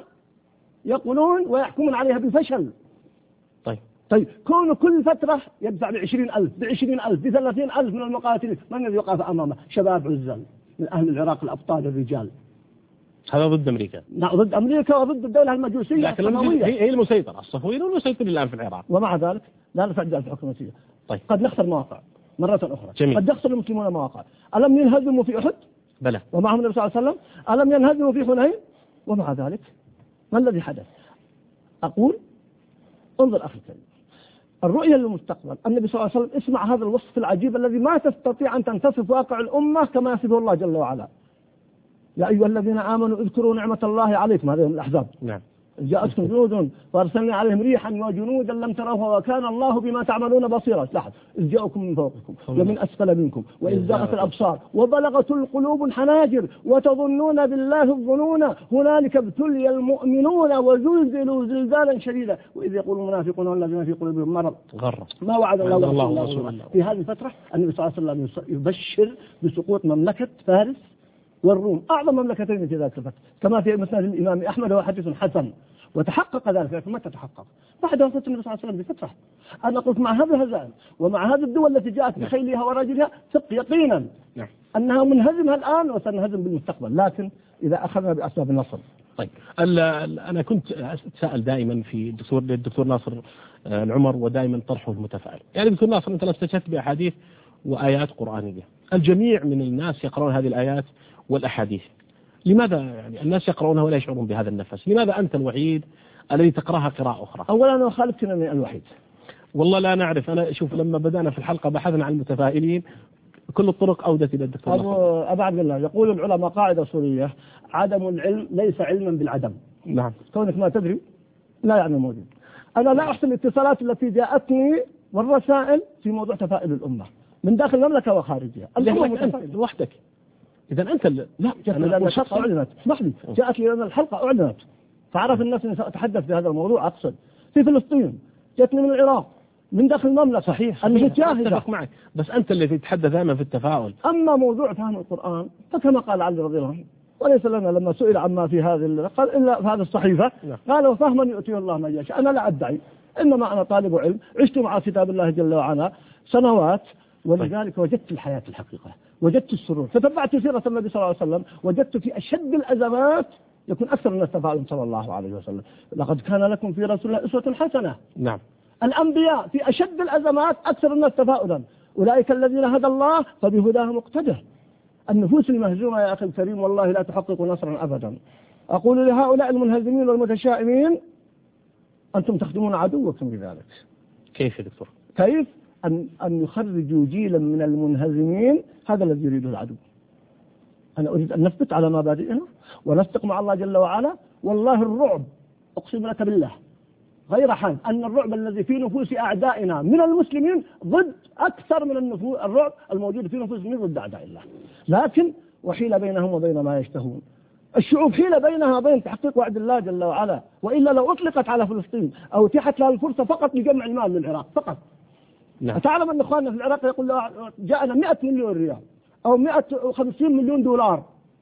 يقولون ويحكمون عليها بفشل. طيب طيب كون كل فترة يدفع بعشرين ألف بعشرين ألف بثلاثين ألف من المقاتلين، من الذي يقف أمامه؟ شباب عزل من أهل العراق الأبطال الرجال. هذا ضد أمريكا. نعم ضد أمريكا وضد الدولة المجوسية لكن الصفوية. هي المسيطرة، الصفويين والمسيطرين الآن في العراق. ومع ذلك لا نفعل في الحكومة. طيب قد نخسر مواقع مرة أخرى. جميل. قد يخسر المسلمون مواقع. ألم ينهزموا في أحد؟ بلى. ومعهم النبي صلى الله عليه وسلم. ألم ينهزموا في حنين؟ ومع ذلك ما الذي حدث؟ أقول انظر أخي الكريم، الرؤية للمستقبل. النبي صلى الله عليه وسلم اسمع هذا الوصف العجيب الذي ما تستطيع أن تنتصف واقع الأمة كما يصفه الله جل وعلا. يا أيها الذين آمنوا اذكروا نعمة الله عليكم، هذه من الأحزاب. نعم. جاءتكم جنود وارسلنا عليهم ريحا وجنودا لم تروها وكان الله بما تعملون بصيرا. لاحظ، إذ جاءكم من فوقكم ومن أسفل منكم وإذ زاغت الأبصار وبلغت القلوب الحناجر وتظنون بالله الظنون هنالك ابتلي المؤمنون وزلزلوا زلزالا شديدا وإذ يقول المنافقون والذين في قلوبهم مرض غر ما وعد الله الله ورسوله. في هذه الفترة النبي صلى الله عليه وسلم يبشر بسقوط مملكة فارس والروم، أعظم مملكتين في ذلك الفترة، كما في مسند الإمام أحمد وهو حديث حسن. وتحقق ذلك، لكن متى تحقق؟ بعد وفاة النبي صلى الله عليه وسلم بفترة. أنا قلت مع هذا الهزائم ومع هذه الدول التي جاءت بخيلها ورجلها ثق يقينا نعم. أنها منهزمة الآن وسنهزم بالمستقبل، لكن إذا أخذنا بأسباب النصر. طيب أنا كنت أتساءل دائما في الدكتور الدكتور ناصر العمر، ودائما طرحه متفائل. يعني دكتور ناصر أنت استشهدت بأحاديث وآيات قرآنية، الجميع من الناس يقرؤون هذه الآيات والأحاديث، لماذا يعني الناس يقرؤونها ولا يشعرون بهذا النفس؟ لماذا أنت الوحيد الذي تقرأها قراءة أخرى؟ أولا أنا خالفتنا الوحيد. والله لا نعرف. أنا شوف لما بدأنا في الحلقة بحثنا عن المتفائلين، كل الطرق أودت إلى الدكتور أبو أبا عبد الله يقول العلماء قاعدة أصولية: عدم العلم ليس علما بالعدم. نعم. كونك ما تدري لا يعني موجود. أنا لا أحسن الاتصالات التي جاءتني والرسائل في موضوع تفائل الأمة من داخل المملكة وخارجها. أنت لوحدك. إذا أنت ال... لا جاءتني الحلقة أعلنت، اسمح لي، جاءت لي لأن الحلقة أعلنت فعرف الناس أني سأتحدث في هذا الموضوع. أقصد في فلسطين، جاءتني من العراق، من داخل المملكة. صحيح أنا أتفق معك، بس أنت اللي تتحدث دائما في التفاؤل. أما موضوع فهم القرآن فكما قال علي رضي الله عنه، وليس لنا لما سئل عما في هذه قال إلا في هذه الصحيفة قال وفهما يؤتيه الله من يشاء. أنا لا أدعي، إنما أنا طالب علم، عشت مع كتاب الله جل وعلا سنوات، ولذلك وجدت الحياة الحقيقة، وجدت السرور. تتبعت سيرة النبي صلى الله عليه وسلم، وجدت في أشد الأزمات يكون أكثر الناس تفاؤلا صلى الله عليه وسلم. لقد كان لكم في رسول الله أسوة حسنة. نعم. الأنبياء في أشد الأزمات أكثر الناس تفاؤلا، أولئك الذين هدى الله فبهداهم اقتدى. النفوس المهزومة يا أخي الكريم والله لا تحقق نصرا أبدا. أقول لهؤلاء المنهزمين والمتشائمين: أنتم تخدمون عدوكم بذلك. كيف يا دكتور؟ كيف؟ أن أن يخرجوا جيلا من المنهزمين، هذا الذي يريده العدو. أنا أريد أن نثبت على مبادئنا ونصدق مع الله جل وعلا. والله الرعب أقسم لك بالله غير حال أن الرعب الذي في نفوس أعدائنا من المسلمين ضد أكثر من النفوس الرعب الموجود في نفوس المسلمين ضد أعداء الله. لكن وحيل بينهم وبين ما يشتهون. الشعوب حيل بينها وبين تحقيق وعد الله جل وعلا، وإلا لو أطلقت على فلسطين أو اتيحت لها الفرصة فقط لجمع المال للعراق فقط. نعم. تعلم أن إخواننا في العراق يقول جاءنا مئة مليون ريال أو مئة وخمسين مليون دولار،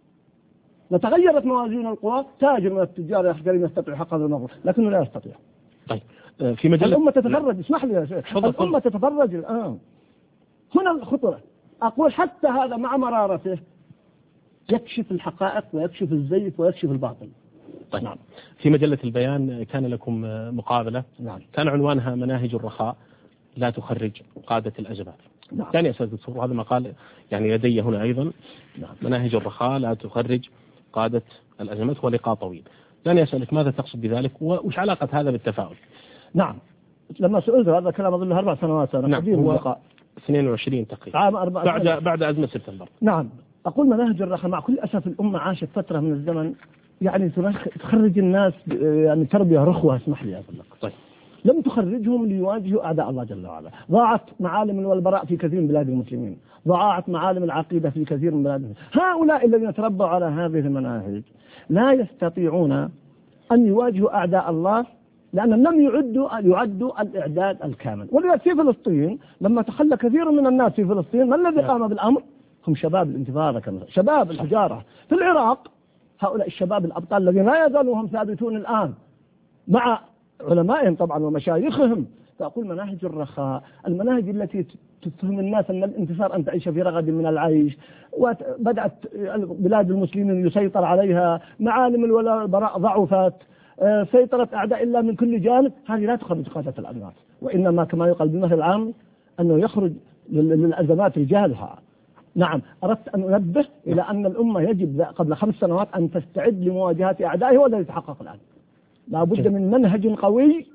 لتغيرت موازين القوى. تاجر من التجار يا أخي كريم يستطيع حق هذا المبلغ، لكنه لا يستطيع. طيب في مجلة الأمة تتفرج. اسمح لي يا شيخ، الأمة تتفرج الآن. هنا الخطرة. أقول حتى هذا مع مرارته يكشف الحقائق ويكشف الزيف ويكشف الباطل. طيب. نعم. في مجلة البيان كان لكم مقابلة. نعم. كان عنوانها مناهج الرخاء لا تخرج قادة الأجبار. نعم. ثاني أستاذ دكتور، هذا ما قال يعني لدي هنا أيضا نعم. مناهج الرخاء لا تخرج قادة الأزمات ولقاء طويل. ثاني أسألك ماذا تقصد بذلك وش علاقة هذا بالتفاؤل؟ نعم، لما سئلت هذا كلام أظن أربع سنوات أنا نعم هو اثنين وعشرين تقريبا عام أربع بعد سنوات. بعد أزمة سبتمبر. نعم، أقول مناهج الرخاء مع كل أسف الأمة عاشت فترة من الزمن يعني تخرج الناس يعني تربية رخوة، اسمح لي أقول لك. طيب. لم تخرجهم ليواجهوا أعداء الله جل وعلا. ضاعت معالم والبراء في كثير من بلاد المسلمين، ضاعت معالم العقيدة في كثير من بلاد المسلمين. هؤلاء الذين تربوا على هذه المناهج لا يستطيعون أن يواجهوا أعداء الله لأنهم لم يعدوا يعدوا الإعداد الكامل. ولذلك في فلسطين لما تخلى كثير من الناس في فلسطين ما الذي قام بالأمر؟ هم شباب الانتفاضة كما شباب الحجارة. في العراق هؤلاء الشباب الأبطال الذين لا يزالوا هم ثابتون الآن مع علمائهم طبعا ومشايخهم. فأقول مناهج الرخاء، المناهج التي تفهم الناس أن الانتصار أن تعيش في رغد من العيش، وبدأت بلاد المسلمين يسيطر عليها، معالم الولاء والبراء ضعفت، سيطرة أعداء الله من كل جانب، هذه لا تخرج قادة الأزمات، وإنما كما يقال بالمثل العام أنه يخرج للأزمات رجالها. نعم، أردت أن أنبه إلى أن الأمة يجب قبل خمس سنوات أن تستعد لمواجهة أعدائه، والذي يتحقق الآن. لا بد من منهج قوي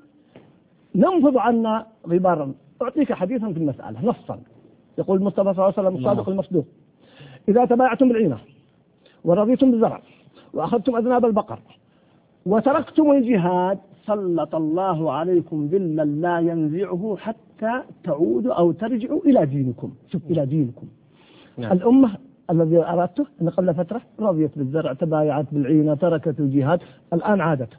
ننفض عنا غبارا. أعطيك حديثا في المسألة نصا، يقول المصطفى صلى الله عليه وسلم الصادق المصدوق: إذا تبايعتم بالعينة ورضيتم بالزرع وأخذتم أذناب البقر وتركتم الجهاد سلط الله عليكم ذلا لا ينزعه حتى تعودوا أو ترجعوا إلى دينكم. شوف، إلى دينكم. نعم. الأمة الذي أردته أن قبل فترة رضيت بالزرع، تبايعت بالعينة، تركت الجهاد، الآن عادت.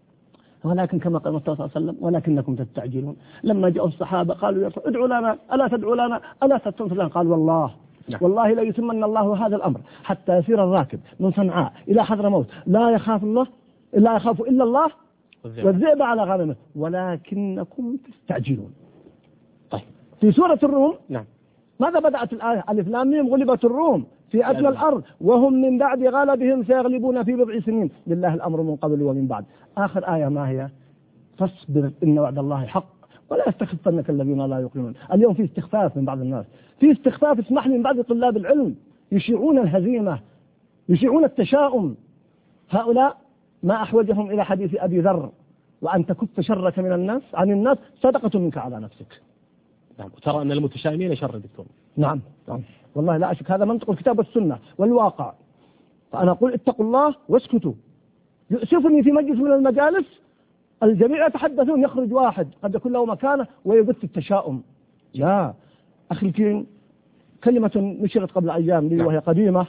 ولكن كما قال المصطفى صلى الله عليه وسلم: ولكنكم تستعجلون. لما جاءوا الصحابة قالوا: يا رسول ادعوا لنا، ألا تدعوا لنا، ألا تستغفر لنا؟ قال: والله نعم. والله لا يتمن الله هذا الأمر حتى يسير الراكب من صنعاء إلى حضرموت لا يخاف الله لا يخاف إلا الله والذئب على غنمه ولكنكم تستعجلون. طيب، في سورة الروم نعم ماذا بدأت الآية؟ ألف لام ميم: غلبت الروم في أدنى الأرض وهم من بعد غلبهم سيغلبون في بضع سنين لله الأمر من قبل ومن بعد. آخر آية ما هي؟ فاصبر إن وعد الله حق ولا يستخفنك الذين لا يقيمون. اليوم في استخفاف من بعض الناس، في استخفاف اسمح لي من بعض طلاب العلم، يشيعون الهزيمة، يشيعون التشاؤم. هؤلاء ما أحوجهم إلى حديث أبي ذر: وأن تكف شرك من الناس عن الناس صدقة منك على نفسك. نعم، وترى أن المتشائمين شر دكتور. نعم نعم والله لا أشك، هذا منطق الكتاب والسنة والواقع. فأنا أقول اتقوا الله واسكتوا. يؤسفني في مجلس من المجالس الجميع يتحدثون، يخرج واحد قد يكون له مكانه ويبث التشاؤم. لا أخي الكريم، كلمة نشرت قبل أيام لي وهي قديمة: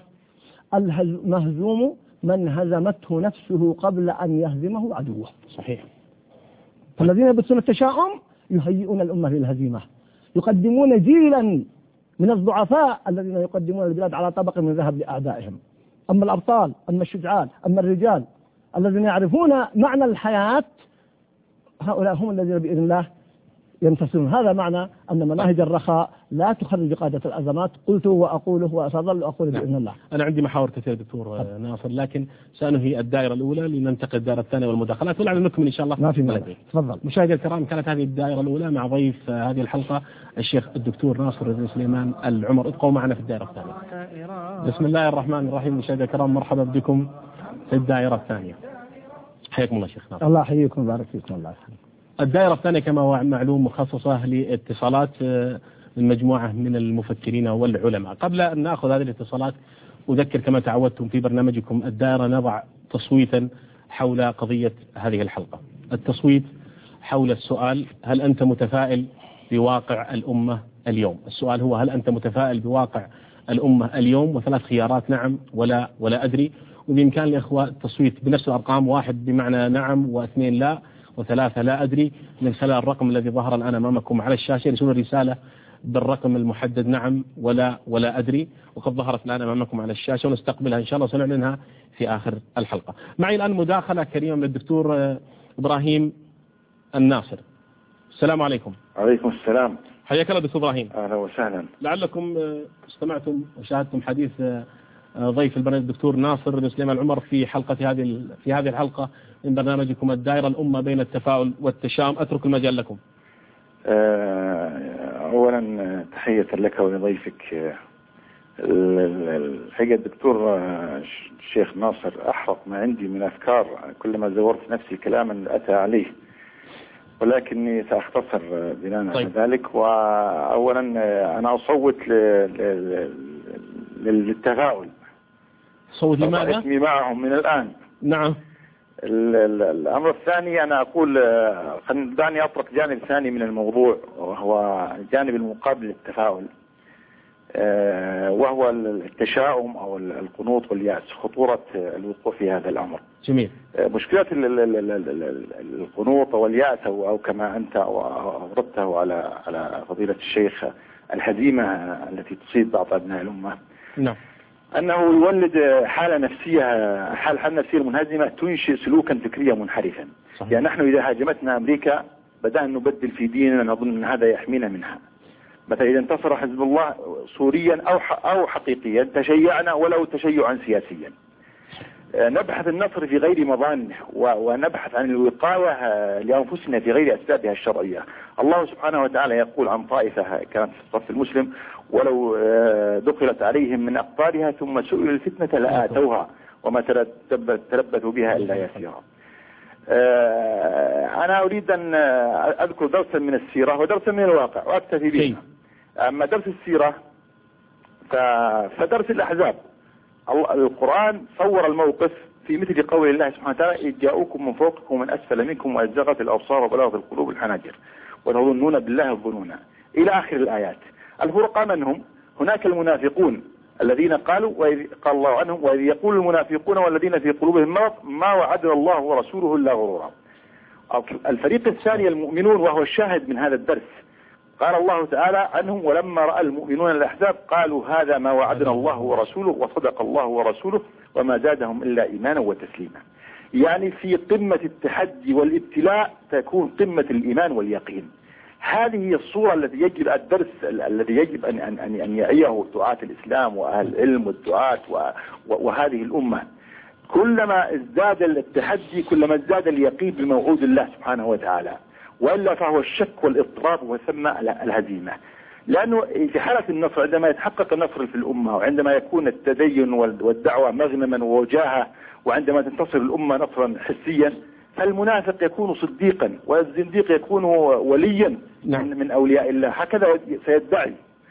المهزوم من هزمته نفسه قبل أن يهزمه عدوه. صحيح. فالذين يبثون التشاؤم يهيئون الأمة للهزيمة، يقدمون جيلا من الضعفاء الذين يقدمون البلاد على طبق من ذهب لأعدائهم. أما الأبطال، أما الشجعان، أما الرجال الذين يعرفون معنى الحياة، هؤلاء هم الذين بإذن الله ينتصرون. هذا معنى أن مناهج الرخاء لا تخرج قادة الأزمات. قلت وأقوله وأظل أقول بإذن الله. أنا عندي محاور كثير دكتور ناصر، لكن سأنهي الدائرة الأولى لننتقل الدائرة الثانية والمداخلات ولعل نكمل إن شاء الله. ما في مانع. تفضل. مشاهدي الكرام، كانت هذه الدائرة الأولى مع ضيف هذه الحلقة الشيخ الدكتور ناصر بن سليمان العمر. ابقوا معنا في الدائرة الثانية. بسم الله الرحمن الرحيم. مشاهدي الكرام، مرحبا بكم في الدائرة الثانية. حياكم الله شيخ ناصر. الله يحييكم ويبارك فيكم. الله يحييكم. الدائرة الثانية كما هو معلوم مخصصة لاتصالات المجموعة من المفكرين والعلماء. قبل أن نأخذ هذه الاتصالات أذكر كما تعودتم في برنامجكم الدائرة نضع تصويتا حول قضية هذه الحلقة. التصويت حول السؤال: هل أنت متفائل بواقع الأمة اليوم؟ السؤال هو: هل أنت متفائل بواقع الأمة اليوم؟ وثلاث خيارات: نعم ولا ولا أدري. وبإمكان الإخوة التصويت بنفس الأرقام: واحد بمعنى نعم، واثنين لا، وثلاثة لا أدري، من خلال الرقم الذي ظهر الآن أمامكم على الشاشة. يرسلون الرسالة بالرقم المحدد نعم ولا ولا أدري، وقد ظهرت الآن أمامكم على الشاشة ونستقبلها إن شاء الله وسنعلنها في آخر الحلقة. معي الآن مداخلة كريمة من الدكتور إبراهيم الناصر. السلام عليكم. عليكم السلام. حياك الله دكتور إبراهيم. أهلا وسهلا. لعلكم استمعتم وشاهدتم حديث ضيف البرنامج الدكتور ناصر بن سليمان العمر في حلقة هذه في هذه الحلقة من برنامجكم الدائرة الأمة بين التفاؤل والتشاؤم. أترك المجال لكم. أولا تحية لك ولضيفك. الحقيقة الدكتور الشيخ ناصر أحرق ما عندي من أفكار كلما زورت نفسي كلاما أتى عليه، ولكني سأختصر بناء على ذلك. وأولا أنا أصوت للتفاؤل. صوت لماذا؟ اسمي معهم من الآن. نعم. الأمر الثاني أنا أقول دعني أطرق جانب ثاني من الموضوع، وهو الجانب المقابل للتفاؤل، وهو التشاؤم أو القنوط واليأس، خطورة الوقوع في هذا الأمر. جميل. مشكلة القنوط واليأس أو كما أنت أوردته على على فضيلة الشيخ الهزيمة التي تصيب بعض أبناء الأمة، نعم، أنه يولد حالة نفسية، حال حالة نفسية منهزمة تنشئ سلوكا فكريا منحرفا. صحيح. يعني نحن إذا هاجمتنا أمريكا بدأنا نبدل في ديننا، نظن أن هذا يحمينا منها. مثلا إذا انتصر حزب الله سوريا أو أو حقيقيا تشيعنا ولو تشيعا سياسيا. نبحث النصر في غير مظانه ونبحث عن الوقاية لأنفسنا في غير أسبابها الشرعية. الله سبحانه وتعالى يقول عن طائفة كانت في الصف المسلم: ولو دخلت عليهم من أقطارها ثم سئلوا الفتنة لآتوها وما تلبثوا بها إلا يسيرا. أنا أريد أن أذكر درسا من السيرة ودرسا من الواقع وأكتفي به. أما درس السيرة فدرس الأحزاب، القرآن صور الموقف في مثل قول الله سبحانه وتعالى: إذ جاءوكم من فوقكم ومن أسفل منكم وأزغت الأبصار وبلغت القلوب الحناجر وتظنون بالله الظنون، إلى آخر الآيات. الفرقان من هم؟ هناك المنافقون الذين قالوا وإذ قال الله عنهم: وإذ يقول المنافقون والذين في قلوبهم مرض ما وعدنا الله ورسوله إلا غرورا. الفريق الثاني المؤمنون، وهو الشاهد من هذا الدرس. قال الله تعالى عنهم: ولما رأى المؤمنون الأحزاب قالوا هذا ما وعدنا الله ورسوله وصدق الله ورسوله وما زادهم إلا إيمانا وتسليما. يعني في قمة التحدي والابتلاء تكون قمة الإيمان واليقين. هذه هي الصورة التي يجب الدرس الذي يجب أن أن أن يعيه دعاة الإسلام وأهل العلم والدعاة وهذه الأمة. كلما ازداد التحدي كلما ازداد اليقين بموعود الله سبحانه وتعالى، وإلا فهو الشك والاضطراب وثم الهزيمة. لأنه في حالة النصر، عندما يتحقق النصر في الأمة، وعندما يكون التدين والدعوة مغنما ووجاهة، وعندما تنتصر الأمة نصرا حسيا، فالمنافق يكون صديقا والزنديق يكون وليا من, من أولياء الله، هكذا سيدعي.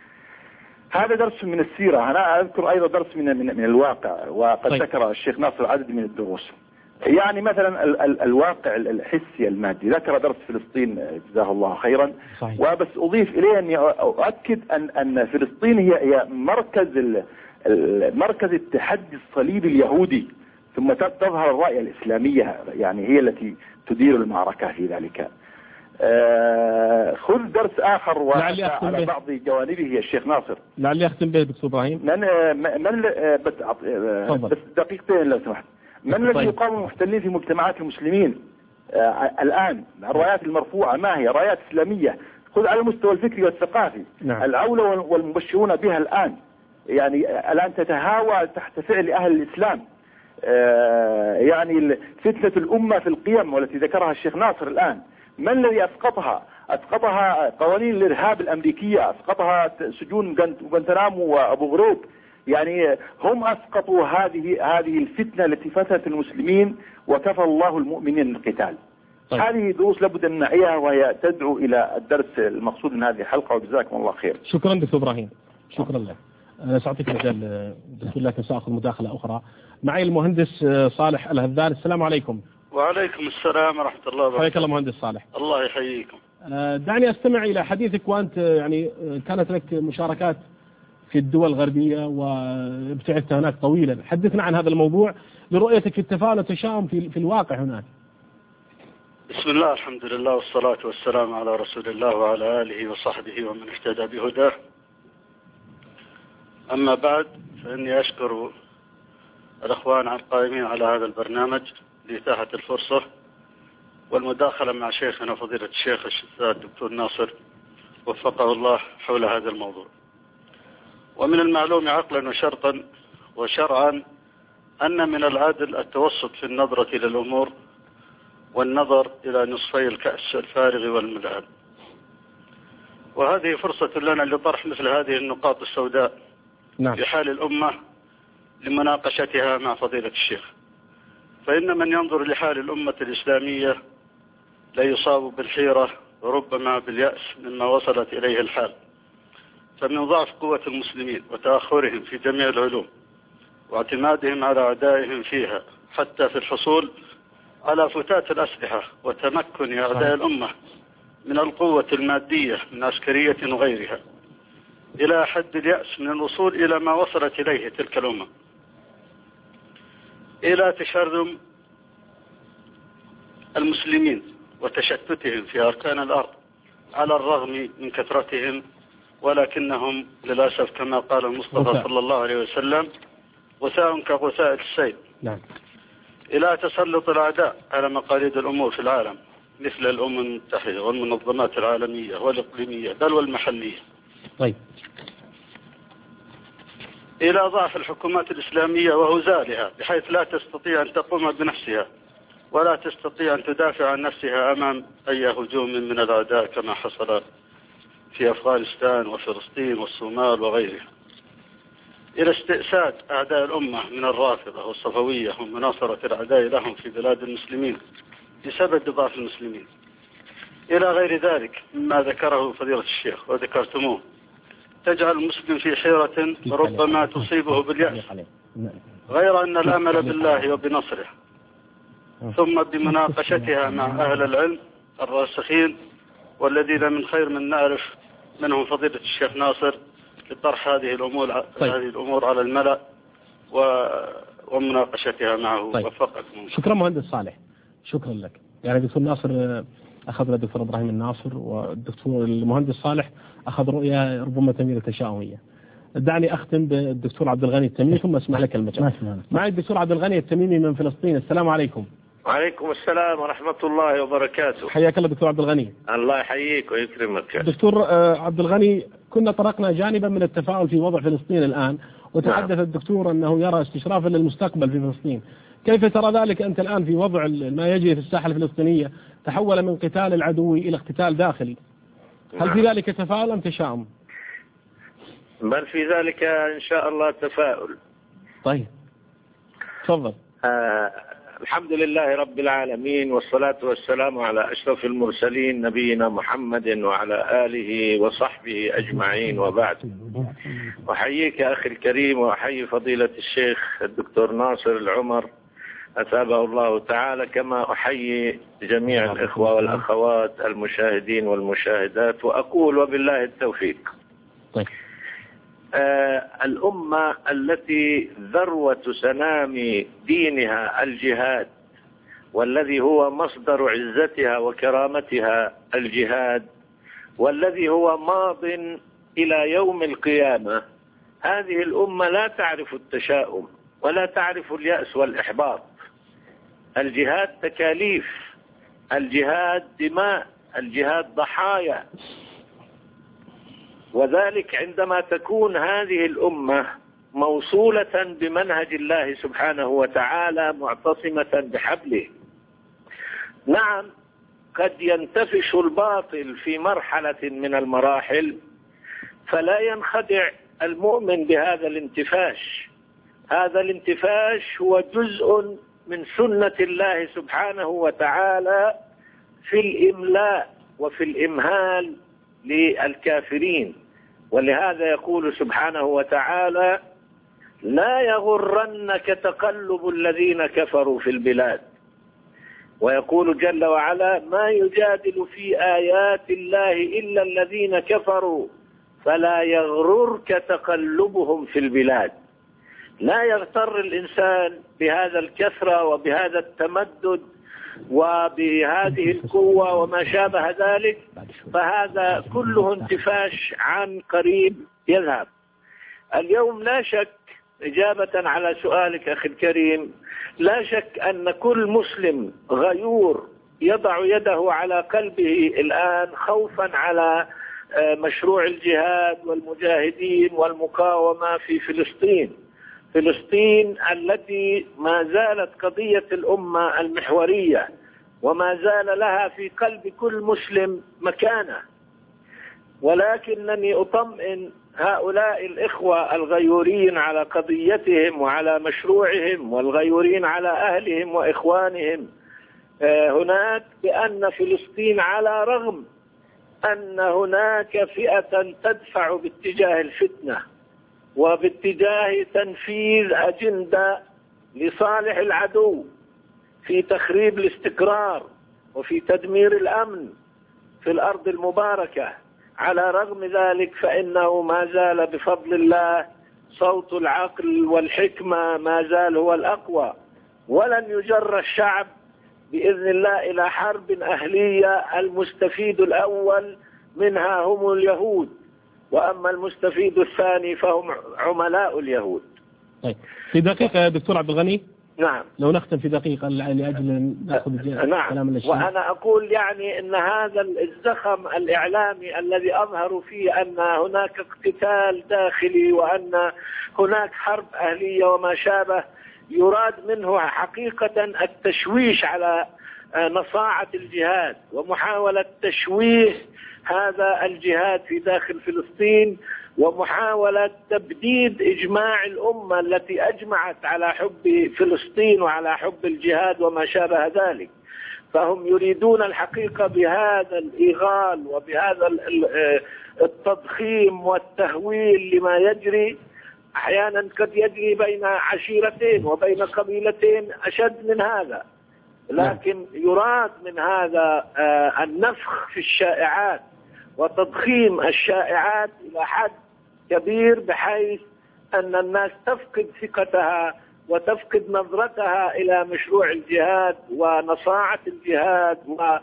هذا درس من السيرة. أنا أذكر أيضا درس من, من, من الواقع، وقد طيب. ذكر الشيخ ناصر عدد من الدروس. يعني مثلا ال ال الواقع الحسي المادي، ذكر درس فلسطين جزاه الله خيرا. صحيح. وبس أضيف إليه أني أؤكد أن, أن فلسطين هي, هي مركز, مركز التحدي الصليبي اليهودي، ثم تظهر الرؤية الإسلامية، يعني هي التي تدير المعركة في ذلك. آه خذ درس آخر على بعض جوانبه يا الشيخ ناصر. لعلي أختم به دكتور إبراهيم. من, من بس, بس دقيقتين لو سمحت. من الذي طيب. يقاوم المحتلين في مجتمعات المسلمين آه الآن؟ الرايات المرفوعة ما هي؟ رايات إسلامية. خذ على المستوى الفكري والثقافي. نعم. العولة والمبشرون بها الآن، يعني الآن تتهاوى تحت فعل أهل الإسلام. آه يعني فتنة الأمة في القيم والتي ذكرها الشيخ ناصر الآن، من الذي أسقطها؟ أسقطها قوانين الإرهاب الأمريكية، أسقطها سجون غوانتنامو وأبو غريب. يعني هم أسقطوا هذه هذه الفتنة التي فتنت المسلمين، وكفى الله المؤمنين القتال. طيب. هذه دروس لابد أن نعيها، وهي تدعو إلى الدرس المقصود من هذه الحلقة، وجزاكم الله خير. شكرا دكتور إبراهيم، شكرا لك. أنا سأعطيك مجال دكتور، لكن سأخذ مداخلة أخرى. معي المهندس صالح الهذار. السلام عليكم. وعليكم السلام ورحمة الله وبركاته. حياك الله مهندس صالح. الله يحييكم. دعني أستمع إلى حديثك، وأنت يعني كانت لك مشاركات في الدول الغربية وابتعدت هناك طويلا. حدثنا عن هذا الموضوع لرؤيتك التفاؤل والتشاؤم في في الواقع هناك. بسم الله، الحمد لله والصلاة والسلام على رسول الله وعلى آله وصحبه ومن اهتدى بهداه. أما بعد، فإني أشكر الأخوان القائمين على هذا البرنامج لإتاحة الفرصة والمداخلة مع شيخنا فضيلة الشيخ الدكتور ناصر وفقه الله حول هذا الموضوع. ومن المعلوم عقلا وشرطا وشرعا أن من العدل التوسط في النظرة إلى الأمور والنظر إلى نصفي الكأس الفارغ والملآن. وهذه فرصة لنا لطرح مثل هذه النقاط السوداء نعم. في حال الأمة لمناقشتها مع فضيلة الشيخ. فإن من ينظر لحال الأمة الإسلامية لا يصاب بالحيرة وربما باليأس مما وصلت إليه الحال. فمن ضعف قوة المسلمين وتأخرهم في جميع العلوم واعتمادهم على أعدائهم فيها حتى في الحصول على فتات الأسلحة وتمكن أعداء الأمة من القوة المادية من عسكرية وغيرها إلى حد اليأس من الوصول إلى ما وصلت إليه تلك الأمة، إلى تشرذم المسلمين وتشتتهم في أركان الأرض على الرغم من كثرتهم، ولكنهم للأسف كما قال المصطفى صلى الله عليه وسلم غثاء كغثاء السيل. نعم. إلى تسلط الأعداء على مقاليد الأمور في العالم مثل الأمم المتحدة والمنظمات العالمية والإقليمية بل والمحلية. طيب. إلى ضعف الحكومات الإسلامية وهزالها بحيث لا تستطيع أن تقوم بنفسها ولا تستطيع أن تدافع عن نفسها أمام أي هجوم من الأعداء كما حصل في أفغانستان وفلسطين والصومال وغيرها. إلى استئساد أعداء الأمة من الرافضة والصفوية ومناصرة الأعداء لهم في بلاد المسلمين بسبب ضعف المسلمين، إلى غير ذلك مما ذكره فضيلة الشيخ وذكرتموه تجعل المسلم في حيرة وربما تصيبه باليأس، غير أن الأمل بالله وبنصره ثم بمناقشتها مع أهل العلم الراسخين والذين من خير من نعرف منهم فضيلة الشيخ ناصر لطرح هذه الأمور طيب. هذه الأمور على الملأ و... ومناقشتها معه. طيب. وفقكم. شكرا مهندس صالح، شكرا لك. يعني الدكتور ناصر أخذ الدكتور إبراهيم الناصر، والدكتور المهندس صالح أخذ رؤية ربما تميل تشاؤمية. دعني أختم بالدكتور عبد الغني التميمي ثم أسمح لك المجال. معي الدكتور عبد الغني التميمي من فلسطين. السلام عليكم. وعليكم السلام ورحمة الله وبركاته. حياك الله دكتور عبد الغني. الله يحييك ويكرمك. دكتور عبد الغني، كنا طرقنا جانبا من التفاؤل في وضع فلسطين الآن، وتحدث نعم. الدكتور أنه يرى استشرافا للمستقبل في فلسطين. كيف ترى ذلك أنت الآن في وضع ما يجري في الساحة الفلسطينية تحول من قتال العدو إلى اقتتال داخلي؟ هل في ذلك تفاؤل أم تشاؤم؟ بل في ذلك إن شاء الله تفاؤل. طيب تفضل. آه الحمد لله رب العالمين، والصلاة والسلام على أشرف المرسلين نبينا محمد وعلى آله وصحبه أجمعين، وبعد. أحييك أخي الكريم وأحيي فضيلة الشيخ الدكتور ناصر العمر أثابه الله تعالى، كما أحيي جميع الإخوة والأخوات المشاهدين والمشاهدات، وأقول وبالله التوفيق. طيب. آه الأمة التي ذروة سنام دينها الجهاد، والذي هو مصدر عزتها وكرامتها الجهاد، والذي هو ماض إلى يوم القيامة، هذه الأمة لا تعرف التشاؤم ولا تعرف اليأس والإحباط. الجهاد تكاليف، الجهاد دماء، الجهاد ضحايا، وذلك عندما تكون هذه الأمة موصولة بمنهج الله سبحانه وتعالى معتصمة بحبله. نعم قد ينتفش الباطل في مرحلة من المراحل، فلا ينخدع المؤمن بهذا الانتفاش. هذا الانتفاش هو جزء من سنة الله سبحانه وتعالى في الإملاء وفي الإمهال للكافرين. ولهذا يقول سبحانه وتعالى: لا يغرنك تقلب الذين كفروا في البلاد. ويقول جل وعلا: ما يجادل في آيات الله إلا الذين كفروا فلا يغررك تقلبهم في البلاد. لا يغتر الإنسان بهذا الكثرة وبهذا التمدد وبهذه القوة وما شابه ذلك، فهذا كله انتفاش عن قريب يذهب. اليوم لا شك، إجابة على سؤالك أخي الكريم، لا شك أن كل مسلم غيور يضع يده على قلبه الآن خوفا على مشروع الجهاد والمجاهدين والمقاومة في فلسطين. فلسطين التي ما زالت قضية الأمة المحورية، وما زال لها في قلب كل مسلم مكانة. ولكنني أطمئن هؤلاء الإخوة الغيورين على قضيتهم وعلى مشروعهم والغيورين على أهلهم وإخوانهم هناك بأن فلسطين على رغم أن هناك فئة تدفع باتجاه الفتنة وباتجاه تنفيذ أجندة لصالح العدو في تخريب الاستقرار وفي تدمير الأمن في الأرض المباركة، على رغم ذلك فإنه ما زال بفضل الله صوت العقل والحكمة ما زال هو الأقوى، ولن يجر الشعب بإذن الله إلى حرب أهلية المستفيد الأول منها هم اليهود، وأما المستفيد الثاني فهم عملاء اليهود. طيب في دقيقة يا دكتور عبد الغني. نعم. لو نختم في دقيقة لأجل نأخذ نعم. كلام الشيخ. وأنا أقول يعني أن هذا الزخم الإعلامي الذي أظهر فيه أن هناك اقتتال داخلي وأن هناك حرب أهلية وما شابه، يراد منه حقيقة التشويش على نصاعة الجهاد ومحاولة تشويه هذا الجهاد في داخل فلسطين ومحاولة تبديد إجماع الأمة التي أجمعت على حب فلسطين وعلى حب الجهاد وما شابه ذلك. فهم يريدون الحقيقة بهذا الإغال وبهذا التضخيم والتهويل لما يجري، أحيانا قد يجري بين عشيرتين وبين قبيلتين أشد من هذا، لكن يراد من هذا النفخ في الشائعات وتضخيم الشائعات إلى حد كبير بحيث أن الناس تفقد ثقتها وتفقد نظرتها إلى مشروع الجهاد ونصاعة الجهاد.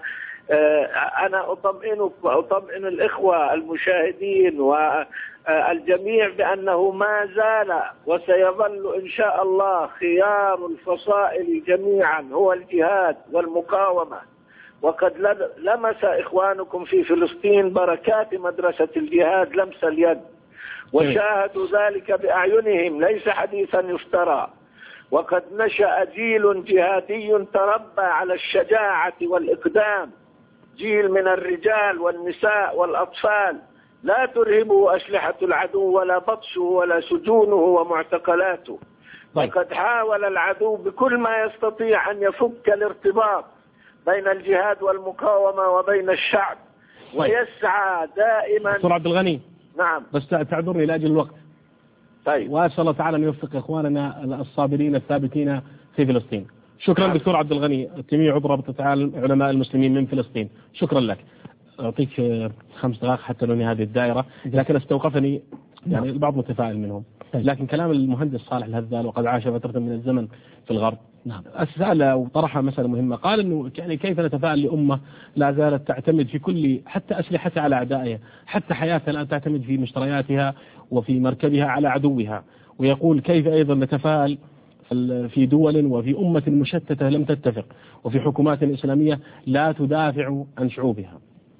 وأنا أطمئنك وأطمئن الإخوة المشاهدين والجميع بأنه ما زال وسيظل إن شاء الله خيار الفصائل جميعا هو الجهاد والمقاومة. وقد لمس إخوانكم في فلسطين بركات مدرسة الجهاد لمس اليد، وشاهدوا ذلك بأعينهم ليس حديثا يفترى. وقد نشأ جيل جهادي تربى على الشجاعة والإقدام، جيل من الرجال والنساء والأطفال لا ترهبه أسلحة العدو ولا بطشه ولا سجونه ومعتقلاته. وقد حاول العدو بكل ما يستطيع أن يفك الارتباط بين الجهاد والمقاومة وبين الشعب، ويسعى دائما. دكتور عبد الغني. نعم. بس تعذرني لأجل الوقت. طيب. وأسأل الله تعالى أن يوفق إخواننا الصابرين الثابتين في فلسطين. شكرا نعم. دكتور عبد الغني التميمي عضو رابطة علماء المسلمين من فلسطين، شكرا لك. أعطيك خمس دقائق حتى ننهي هذه الدائرة، لكن استوقفني يعني البعض متفائل منهم، لكن كلام المهندس صالح الهذال وقد عاش فترة من الزمن في الغرب نعم أسأل وطرح مسألة مهمة، قال إنه يعني كيف نتفائل لأمة لا زالت تعتمد في كل حتى أسلحتها على أعدائها، حتى حياتها الآن تعتمد في مشترياتها وفي مركبها على عدوها، ويقول كيف أيضا نتفائل في دول وفي أمة مشتتة لم تتفق وفي حكومات إسلامية لا تدافع عن شعوبها.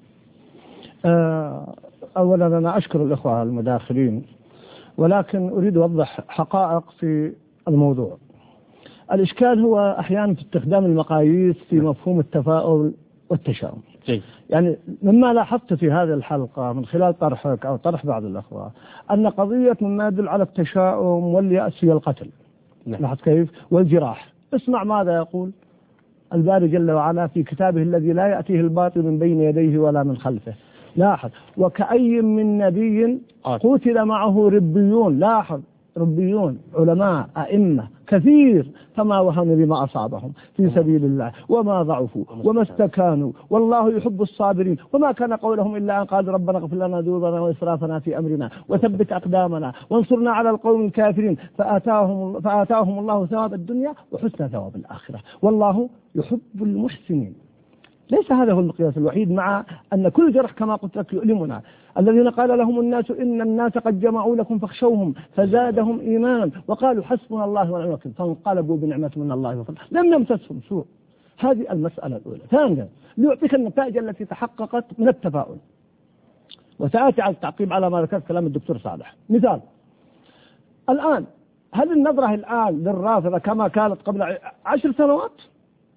أولا أنا أشكر الإخوة المداخلين، ولكن أريد أوضح حقائق في الموضوع. الإشكال هو أحيانا في استخدام المقاييس في مفهوم التفاؤل والتشاؤم. يعني مما لاحظت في هذه الحلقة من خلال طرحك أو طرح بعض الأخوة أن قضية مما يدل على التشاؤم واليأس هي القتل. لاحظت كيف؟ والجراح. اسمع ماذا يقول الباري جل وعلا في كتابه الذي لا يأتيه الباطل من بين يديه ولا من خلفه. لاحظ: وكأي من نبي قتل معه ربيون. لاحظ: ربيون، علماء، أئمة كثير، فما وهنوا لما أصابهم في سبيل الله وما ضعفوا وما استكانوا والله يحب الصابرين، وما كان قولهم إلا أن قالوا ربنا اغفر لنا ذنوبنا وإسرافنا في أمرنا وثبت أقدامنا وانصرنا على القوم الكافرين، فآتاهم, فآتاهم الله ثواب الدنيا وحسن ثواب الآخرة والله يحب المحسنين. ليس هذا هو المقياس الوحيد، مع أن كل جرح كما قلت لك يؤلمنا. الذين قال لهم الناس إن الناس قد جمعوا لكم فاخشوهم فزادهم إيمانا وقالوا حسبنا الله ونعم الوكيل فانقلبوا بنعمة من الله وفضل لم يمسسهم سوء. هذه المسألة الأولى. ثانيا، ليعطيك النتائج التي تحققت من التفاؤل، وسآتي على التعقيب على ما ذكرت كلام الدكتور صالح. مثال: الآن هل النظرة الآن للرافضة كما كانت قبل عشر سنوات؟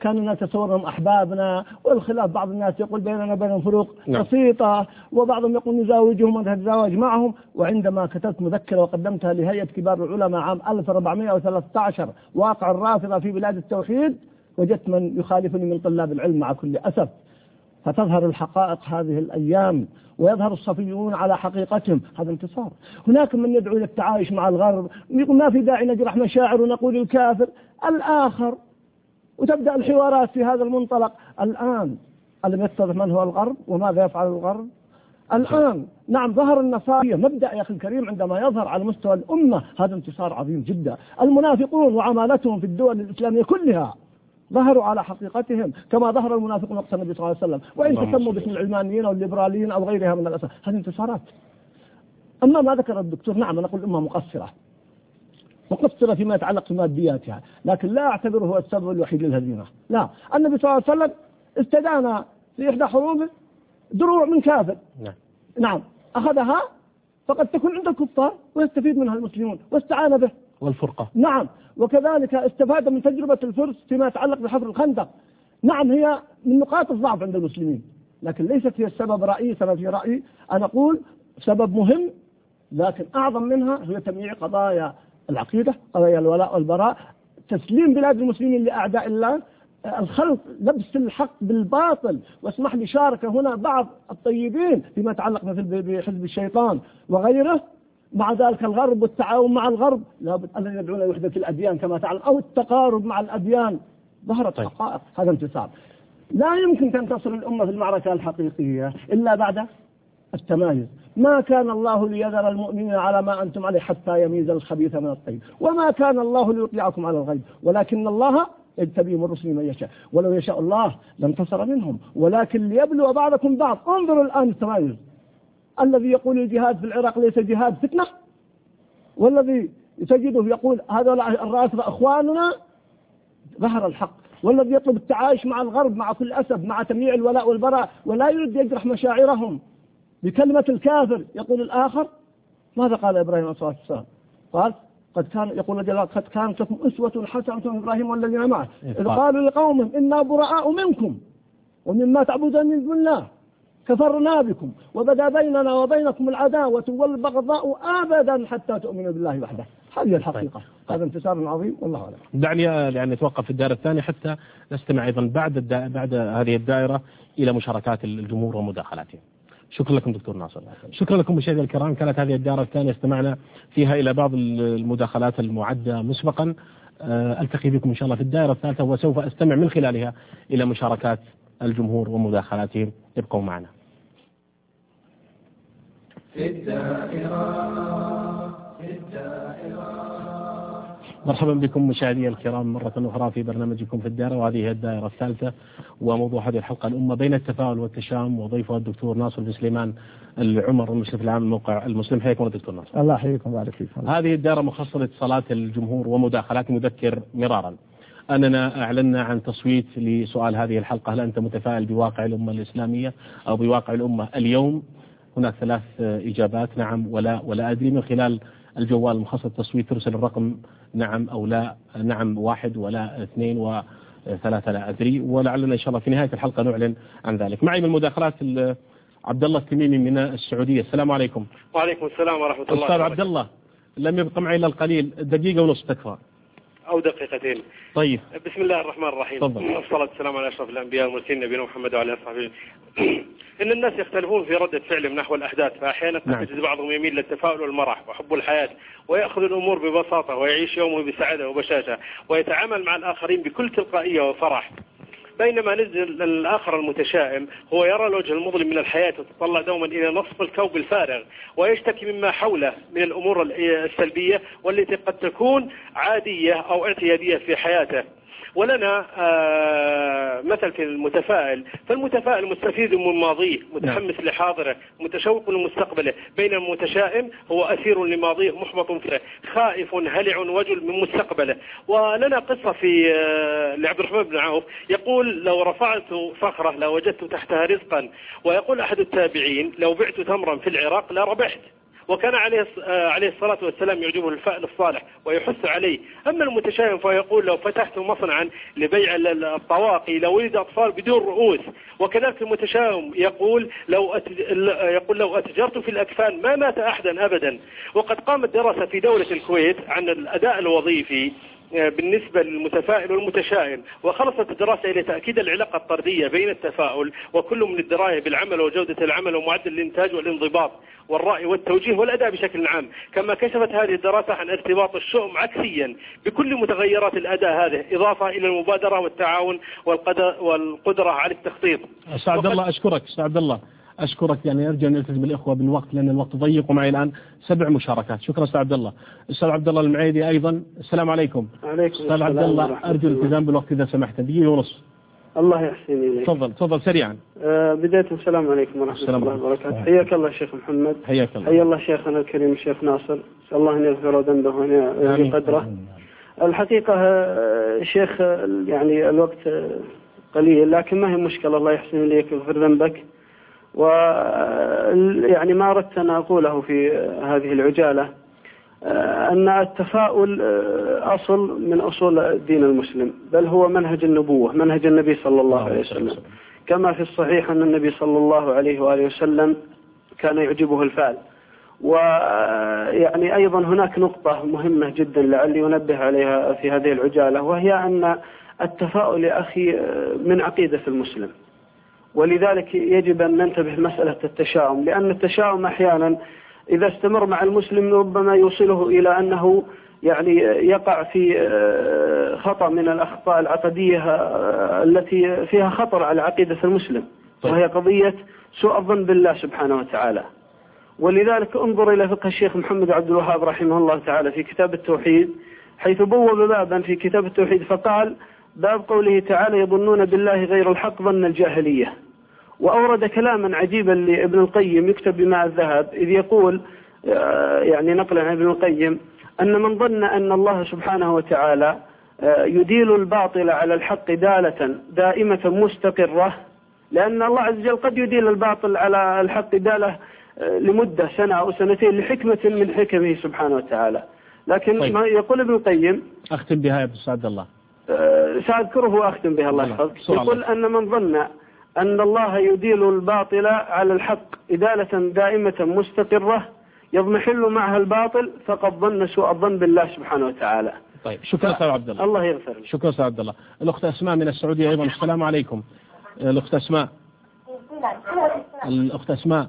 كان الناس يتصورهم أحبابنا، والخلاف بعض الناس يقول بيننا بينهم فروق نعم. بسيطة، وبعضهم يقول نزاوجهم ونتزاوج معهم. وعندما كتبت مذكرة وقدمتها لهيئة كبار العلماء عام ألف وأربعمائة وثلاثة عشر واقع الرافضة في بلاد التوحيد، وجدت من يخالفني من طلاب العلم مع كل أسف. فتظهر الحقائق هذه الأيام ويظهر الصفيون على حقيقتهم، هذا انتصار. هناك من يدعو للتعايش مع الغرب، يقول ما في داعي نجرح مشاعر ونقول الكافر الآخر، وتبدأ الحوارات في هذا المنطلق. الآن ألم يتضح من هو الغرب وماذا يفعل الغرب؟ الآن نعم ظهر النصارى مبدأ يا أخي الكريم عندما يظهر على مستوى الأمة، هذا انتصار عظيم جدا. المنافقون وعمالتهم في الدول الإسلامية كلها ظهروا على حقيقتهم كما ظهر المنافقون وقت النبي صلى الله عليه وسلم، وإن تسموا باسم العلمانيين أو الليبراليين أو غيرها من الأسباب، هذه انتصارات. أما ما ذكر الدكتور، نعم أنا أقول الأمة مقصرة مقصرة فيما يتعلق بمادياتها، لكن لا أعتبره هو السبب الوحيد للهزيمة. لا، النبي صلى الله عليه وسلم استدان في إحدى حروبه دروع من كافر، نعم, نعم. أخذها فقد تكون عند الكفار ويستفيد منها المسلمون واستعان به. والفرقة، نعم. وكذلك استفاد من تجربة الفرس فيما يتعلق بحفر الخندق. نعم هي من نقاط الضعف عند المسلمين، لكن ليست هي السبب رئيسا في رأيي. أنا أقول سبب مهم، لكن أعظم منها هي تمييع قضايا العقيدة، قضايا الولاء والبراء، تسليم بلاد المسلمين لأعداء الله، الخلط لبس الحق بالباطل. واسمح لي شارك هنا بعض الطيبين فيما يتعلق مثل بحزب الشيطان وغيره، مع ذلك الغرب والتعاون مع الغرب لابد أن يدعون وحدة الأديان كما تعلم، أو التقارب مع الأديان. ظهرت طيب. حقائق، هذا انتصار. لا يمكن تنتصر الأمة في المعركة الحقيقية إلا بعد التمايز. ما كان الله ليذر المؤمنين على ما أنتم عليه حتى يميز الخبيث من الطيب، وما كان الله ليطلعكم على الغيب، ولكن الله يجتبي من رسله من يشاء، ولو يشاء الله لانتصر منهم، ولكن ليبلو بعضكم بعض. انظروا الآن التمايز، الذي يقول الجهاد في العراق ليس جهاد فتنة، والذي تجده يقول هذا الرافضة أخواننا، ظهر الحق. والذي يطلب التعايش مع الغرب مع كل أسف، مع تمييع الولاء والبراء، ولا يريد يجرح مشاعرهم بكلمة الكافر، يقول الآخر. ماذا قال إبراهيم عليه الصلاة والسلام؟ قال قد كان يقول جل قد كانت لكم أسوة حسنة في إبراهيم والذين معه إذ قالوا لقومهم إنا براء منكم ومما تعبدون من دون الله كفرنا بكم وبدا بيننا وبينكم العداوة والبغضاء أبدا حتى تؤمنوا بالله وحده. هذه الحقيقة. طيب. هذا انتصار عظيم والله أعلم. دعني يعني نتوقف في الدائرة الثانية حتى نستمع أيضا بعد الدا... بعد هذه الدائرة إلى مشاركات الجمهور ومداخلاتهم. شكرا لكم دكتور ناصر. شكرا لكم مشاهدينا الكرام. كانت هذه الدائرة الثانية استمعنا فيها إلى بعض المداخلات المعدة مسبقا. ألتقي بكم إن شاء الله في الدائرة الثالثة وسوف أستمع من خلالها إلى مشاركات الجمهور ومداخلاتهم. ابقوا معنا. في الدائرة في الدائرة. مرحبا بكم مشاهدي الكرام مرة أخرى في برنامجكم في الدائرة، وهذه هي الدائرة الثالثة، وموضوع هذه الحلقة الأمة بين التفاؤل والتشاؤم، وضيفها الدكتور ناصر بن سليمان العمر المشرف العام الموقع المسلم. حياكم الدكتور ناصر. الله يحييكم ويبارك فيكم. هذه الدائرة مخصصة لاتصالات الجمهور ومداخلات. مذكر مرارا أننا أعلنا عن تصويت لسؤال هذه الحلقة: هل أنت متفائل بواقع الأمة الإسلامية أو بواقع الأمة اليوم؟ هناك ثلاث إجابات: نعم ولا ولا أدري. من خلال الجوال المخصص للتصويت ترسل الرقم نعم أو لا. نعم واحد ولا اثنين وثلاثة لا أدري، ولعلنا إن شاء الله في نهاية الحلقة نعلن عن ذلك. معي من المداخلات عبد الله التميمي من السعودية. السلام عليكم. وعليكم السلام ورحمة الله. أستاذ عبد الله، لم يبقى معي إلا القليل، دقيقة ونصف تكفى أو دقيقتين. طيب. بسم الله الرحمن الرحيم. تفضل. والصلاة والسلام على أشرف الأنبياء والمرسلين نبينا محمد وعلى آله وصحبه. إن الناس يختلفون في ردة فعلهم نحو الأحداث، فأحيانا نعم. تجد بعضهم يميل للتفاؤل والمرح وحب الحياة ويأخذ الأمور ببساطة ويعيش يومه بسعادة وبشاشة ويتعامل مع الآخرين بكل تلقائية وفرح، بينما نزل الآخر المتشائم هو يرى الوجه المظلم من الحياة وتطلع دوما إلى نصف الكوب الفارغ ويشتكي مما حوله من الأمور السلبية والتي قد تكون عادية أو اعتيادية في حياته. ولنا آه مثل في المتفائل، فالمتفائل مستفيد من ماضيه متحمس نعم. لحاضره متشوق لمستقبله، بين المتشائم هو أسير لماضيه محبط فيه خائف هلع وجل من مستقبله. ولنا قصة في آه لعبد الرحمن بن عوف يقول: لو رفعت صخرة لوجدت تحتها رزقا. ويقول أحد التابعين: لو بعت تمرا في العراق لربحت. وكان عليه عليه الصلاة والسلام يعجبه الفأل الصالح ويحث عليه. أما المتشائم فيقول لو فتحت مصنعا لبيع الطواقي لولد أطفال بدون رؤوس. وكذلك المتشائم يقول لو يقول لو أتجرت في الأكفان ما مات أحدا أبدا. وقد قامت دراسة في دولة الكويت عن الأداء الوظيفي بالنسبة للمتفائل والمتشائم، وخلصت الدراسة إلى تأكيد العلاقة الطردية بين التفاؤل وكل من الدراية بالعمل وجودة العمل ومعدل الإنتاج والانضباط والرأي والتوجيه والأداء بشكل عام. كما كشفت هذه الدراسة عن ارتباط الشؤم عكسيا بكل متغيرات الأداء هذه، إضافة إلى المبادرة والتعاون والقدرة على التخطيط. أستاذ عبد الله أشكرك. أستاذ عبد الله أشكرك، يعني أرجو أن نلتزم الإخوة بالوقت لأن الوقت ضيق ومعي الآن سبع مشاركات. شكرا أستاذ عبد الله. أستاذ عبد الله المعيدي أيضا، السلام عليكم. عليكم أستاذ عبد الله أرجو الالتزام بالوقت إذا سمحت، دقيقة ونص. الله يحسن إليك. تفضل تفضل سريعا. آه بداية السلام عليكم ورحمة الله وبركاته. حياك الله شيخ محمد. حياك الله. حيا الله شيخنا الكريم الشيخ ناصر، نسأل الله أن يغفر ذنبه وأن قدره. الحقيقة شيخ يعني الوقت قليل لكن ما هي مشكلة، الله يحسن إليك ويغفر ذنبك. ويعني ما أردت أن أقوله في هذه العجالة أن التفاؤل أصل من أصول الدين المسلم، بل هو منهج النبوة، منهج النبي صلى الله عليه وسلم، كما في الصحيح أن النبي صلى الله عليه وآله وسلم كان يعجبه الفعل. ويعني أيضا هناك نقطة مهمة جدا لعلي أنبه عليها في هذه العجالة، وهي أن التفاؤل يا أخي من عقيدة المسلم، ولذلك يجب أن ننتبه لمسألة التشاؤم، لأن التشاؤم أحيانا إذا استمر مع المسلم ربما يوصله إلى أنه يعني يقع في خطأ من الأخطاء العقدية التي فيها خطر على عقيدة المسلم، وهي قضية سوء الظن بالله سبحانه وتعالى. ولذلك انظر إلى فقه الشيخ محمد عبد الوهاب رحمه الله تعالى في كتاب التوحيد، حيث بوب بابا في كتاب التوحيد فقال: باب قوله تعالى: يظنون بالله غير الحق ظن الجاهلية. وأورد كلاما عجيبا لابن القيم يكتب بماء الذهب، إذ يقول يعني نقلا عن ابن القيم أن من ظن أن الله سبحانه وتعالى يديل الباطل على الحق دالة دائمة مستقرة، لأن الله عز وجل قد يديل الباطل على الحق دالة لمدة سنة أو سنتين لحكمة من حكمه سبحانه وتعالى. لكن طيب. ما يقول ابن القيم، أختم بها يا أستاذ عبد الله، سأذكره وأختم بها الله يحفظك. يقول أن من ظن أن الله يديل الباطل على الحق إدالة دائمة مستقرة يضمحل معها الباطل فقد ظن سوء الظن بالله سبحانه وتعالى. طيب شكرا أستاذ عبد الله. الله يغفر. شكرا أستاذ عبد الله. الأخت أسماء من السعودية أيضا، السلام عليكم. الأخت أسماء. الأخت أسماء.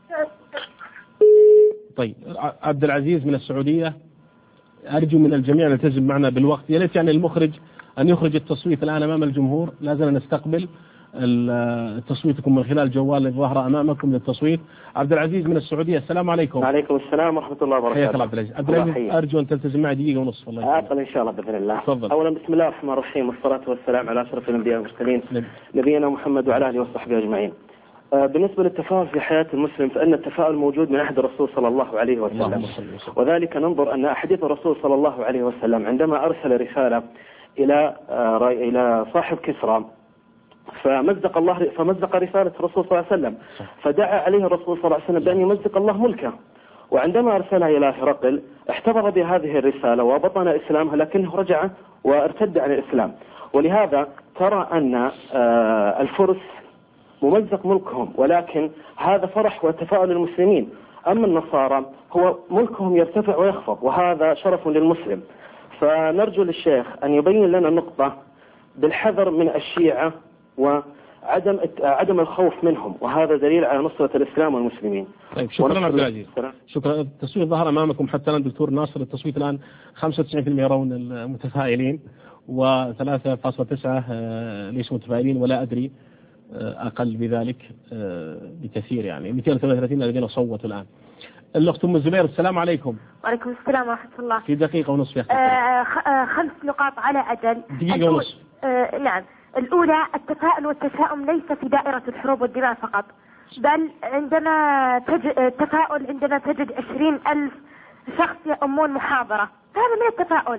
طيب عبد العزيز من السعودية، أرجو من الجميع أن يلتزم معنا بالوقت. يا ليت يعني المخرج أن يخرج التصويت الآن أمام الجمهور، لازم نستقبل تصويتكم من خلال جوال الظاهرة أمامكم للتصويت. عبد العزيز من السعودية، السلام عليكم. وعليكم السلام ورحمة الله وبركاته. حياك الله عبد العزيز. عبد العزيز أرجو أن تلتزم معي دقيقة ونصف. الله أعطل إن شاء الله بإذن الله. تفضل. أولا بسم الله الرحمن الرحيم، والصلاة والسلام على أشرف الأنبياء والمرسلين نبينا محمد وعلى آله وصحبه أجمعين. بالنسبة للتفاؤل في حياة المسلم، فإن التفاؤل موجود من عهد الرسول صلى الله عليه وسلم، وذلك ننظر أن أحاديث الرسول صلى الله عليه وسلم عندما أرسل رسالة إلى إلى صاحب كسرى فمزق الله فمزق رسالة الرسول صلى الله عليه وسلم، فدعا عليه الرسول صلى الله عليه وسلم بأن يمزق الله ملكه. وعندما أرسلها إلى هرقل احتفظ بهذه الرسالة وبطن إسلامها، لكنه رجع وارتد عن الإسلام. ولهذا ترى أن الفرس ممزق ملكهم، ولكن هذا فرح وتفاؤل المسلمين. أما النصارى هو ملكهم يرتفع ويخفض، وهذا شرف للمسلم. فنرجو للشيخ أن يبين لنا نقطة بالحذر من الشيعة وعدم عدم الخوف منهم، وهذا دليل على نصرة الإسلام والمسلمين. طيب شكرا عبد العزيز. شكرا. التصويت ظهر أمامكم حتى الآن دكتور ناصر، التصويت الآن خمسة وتسعين بالمئة يرون المتفائلين وثلاثة فاصلة تسعة ليس متفائلين، ولا أدري أقل بذلك بكثير، يعني مئتين وثلاثة وثلاثين الذين صوتوا الآن. الأخت أم الزبير، السلام عليكم. وعليكم السلام ورحمة الله. في دقيقة ونصف يا أخي. آه خمس نقاط على أجل. دقيقة ونصف. آه نعم. الأولى، التفاؤل والتشاؤم ليس في دائرة الحروب والدماء فقط، بل عندما تجد التفاؤل عندما تجد عشرين ألف شخص يؤمون محاضرة، هذا من التفاؤل.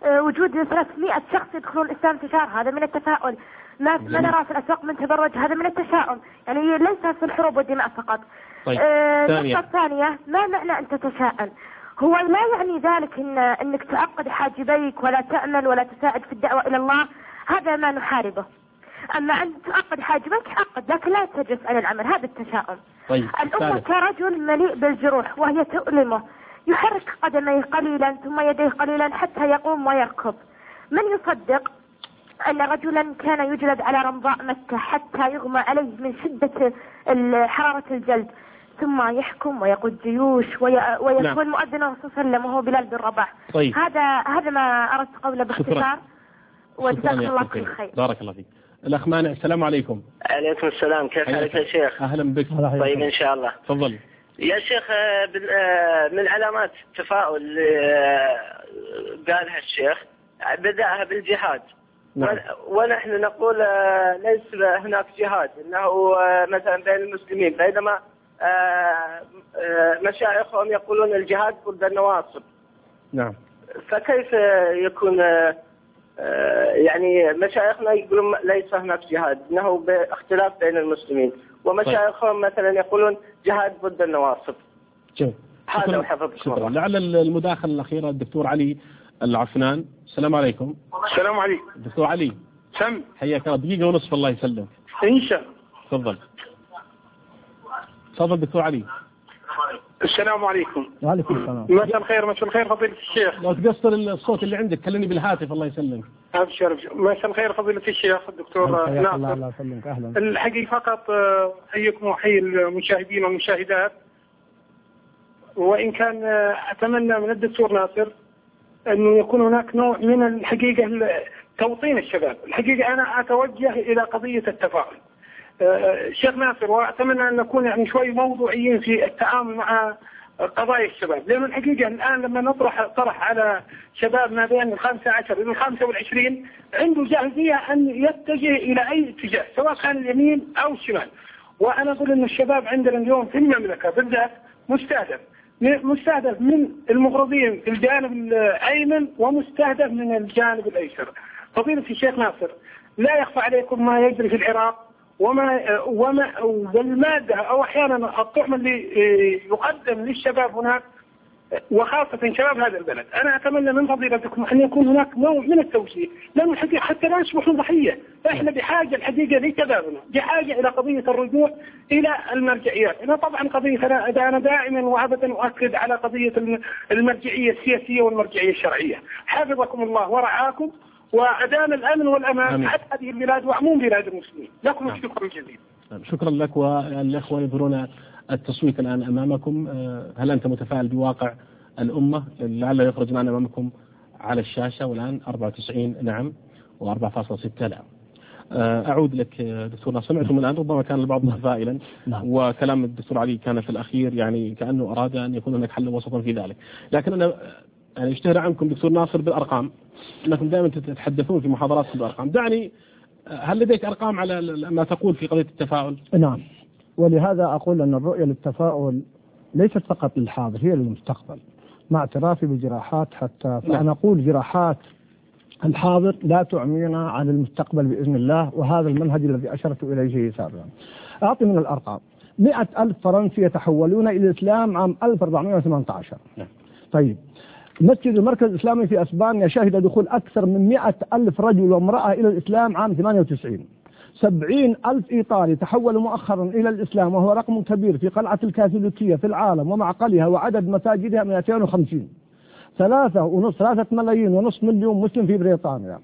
وجود ثلاثمائة شخص يدخلون الإسلام انتشار، هذا من التفاؤل. ما ما نرى في الأسواق من تبرج، هذا من التشاؤم. يعني ليس في الحروب والدماء فقط. طيب. النقطة الثانية، ما معنى أن تتشاءم؟ هو لا يعني ذلك إن أنك تعقد حاجبيك ولا تعمل ولا تساعد في الدعوة إلى الله، هذا ما نحاربه. أما أن تعقد حاجبك عقد، لكن لا تجلس على العمل، هذا التشاؤم. طيب. الأمة كرجل مليء بالجروح وهي تؤلمه، يحرك قدميه قليلا ثم يديه قليلا حتى يقوم ويركض. من يصدق أن رجلا كان يجلد على رمضاء مكة حتى يغمى عليه من شدة حرارة الجلد، ثم يحكم ويقود جيوش وي... ويكون نعم. مؤذن الرسول صلى الله عليه وسلم وهو بلال بن رباح. طيب. هذا هذا ما أردت قوله باختصار، وجزاك الله كل خير. بارك الله فيك. الأخ مانع، السلام عليكم. عليكم السلام، كيف حالك يا شيخ؟ أهلا بك. طيب إن شاء الله. تفضل يا شيخ. من علامات التفاؤل قالها الشيخ بدأها بالجهاد. نعم. ونحن نقول ليس هناك جهاد، إنه مثلا بين المسلمين، بينما مشايخهم يقولون الجهاد ضد النواصب. نعم. فكيف يكون يعني مشايخنا يقولون ليس هناك جهاد، إنه باختلاف بين المسلمين، ومشايخهم مثلا يقولون جهاد ضد النواصب. جميل. هذا وحفظكم الله. لعل المداخلة الأخيرة الدكتور علي العفنان. السلام عليكم. السلام عليكم دكتور علي. سم. حياك الله. دقيقة ونصف الله يسلمك. إن شاء الله. تفضل تفضل دكتور علي. السلام عليكم. وعليكم السلام. مساء الخير. مساء الخير فضيلة الشيخ. لو تقصر الصوت اللي عندك كلمني بالهاتف الله يسلمك. أبشر. مساء الخير فضيلة الشيخ الدكتور ناصر. الله يسلمك. أهلا. الحقيقة فقط أحييكم وأحيي المشاهدين والمشاهدات، وإن كان أتمنى من الدكتور ناصر أنه يكون هناك نوع من الحقيقة توطين الشباب. الحقيقة أنا أتوجه إلى قضية التفاؤل. الشيخ ناصر، وأتمنى أن نكون يعني شوي موضوعيين في التعامل مع قضايا الشباب، لأن الحقيقة الآن لما نطرح طرح على شباب ما بين الخامسة عشر إلى الخامسة والعشرين عنده جاهزية أن يتجه إلى أي اتجاه سواء كان اليمين أو الشمال. وأنا أقول أن الشباب عندنا اليوم في المملكة بالذات مستهدف مستهدف من المغرضين في الجانب الأيمن ومستهدف من الجانب الأيسر. فضيلة الشيخ ناصر، لا يخفى عليكم ما يجري في العراق وما وما والمادة أو أحيانا الطعم اللي يقدم للشباب هناك وخاصة شباب هذا البلد. أنا أتمنى من فضيلتكم أن يكون هناك نوع من التوجيه، لأن الحقيقة حتى لا يصبحوا ضحية. إحنا بحاجة الحقيقة لشبابنا، بحاجة إلى قضية الرجوع إلى المرجعيات. أنا طبعا قضية أنا دائما وأبدا أؤكد على قضية المرجعية السياسية والمرجعية الشرعية. حفظكم الله ورعاكم وأدام الأمن والأمان على هذه البلاد وعموم بلاد المسلمين. لكم الشكر الجزيل. شكرا لك. والإخوة يظهرون التصويت الآن أمامكم. هل أنت متفائل بواقع الأمة؟ لعل يخرج معنا أمامكم على الشاشة، والآن أربعة وتسعين نعم وأربعة فاصلة ستة لا. أعود لك دكتور ناصر. سمعتم الآن ربما كان البعض متفائلا، وكلام الدكتور علي كان في الأخير يعني كأنه أراد أن يكون هناك حل وسطا في ذلك. لكن أنا يعني اشتهر عنكم دكتور ناصر بالأرقام، أنكم دائما تتحدثون في محاضراتكم بالأرقام. دعني، هل لديك أرقام على ما تقول في قضية التفاؤل؟ نعم، ولهذا أقول أن الرؤية للتفاؤل ليست فقط للحاضر، هي للمستقبل، مع اعترافي بجراحات حتى. فأنا أقول جراحات الحاضر لا تعمينا عن المستقبل بإذن الله، وهذا المنهج الذي أشرت إليه سابقا. أعطي من الأرقام. مئة ألف فرنسي يتحولون إلى الإسلام عام ألف وأربعمائة وثمانية عشر. طيب، مسجد المركز الإسلامي في أسبانيا شهد دخول أكثر من مئة ألف رجل وامرأة إلى الإسلام عام ثمانية وتسعين. سبعين ألف إيطالي تحولوا مؤخرا إلى الإسلام، وهو رقم كبير في قلعة الكاثوليكية في العالم ومعقلها وعدد مساجدها مئتين وخمسين. ثلاثة ونصف ثلاثة ملايين ونصف مليون مسلم في بريطانيا.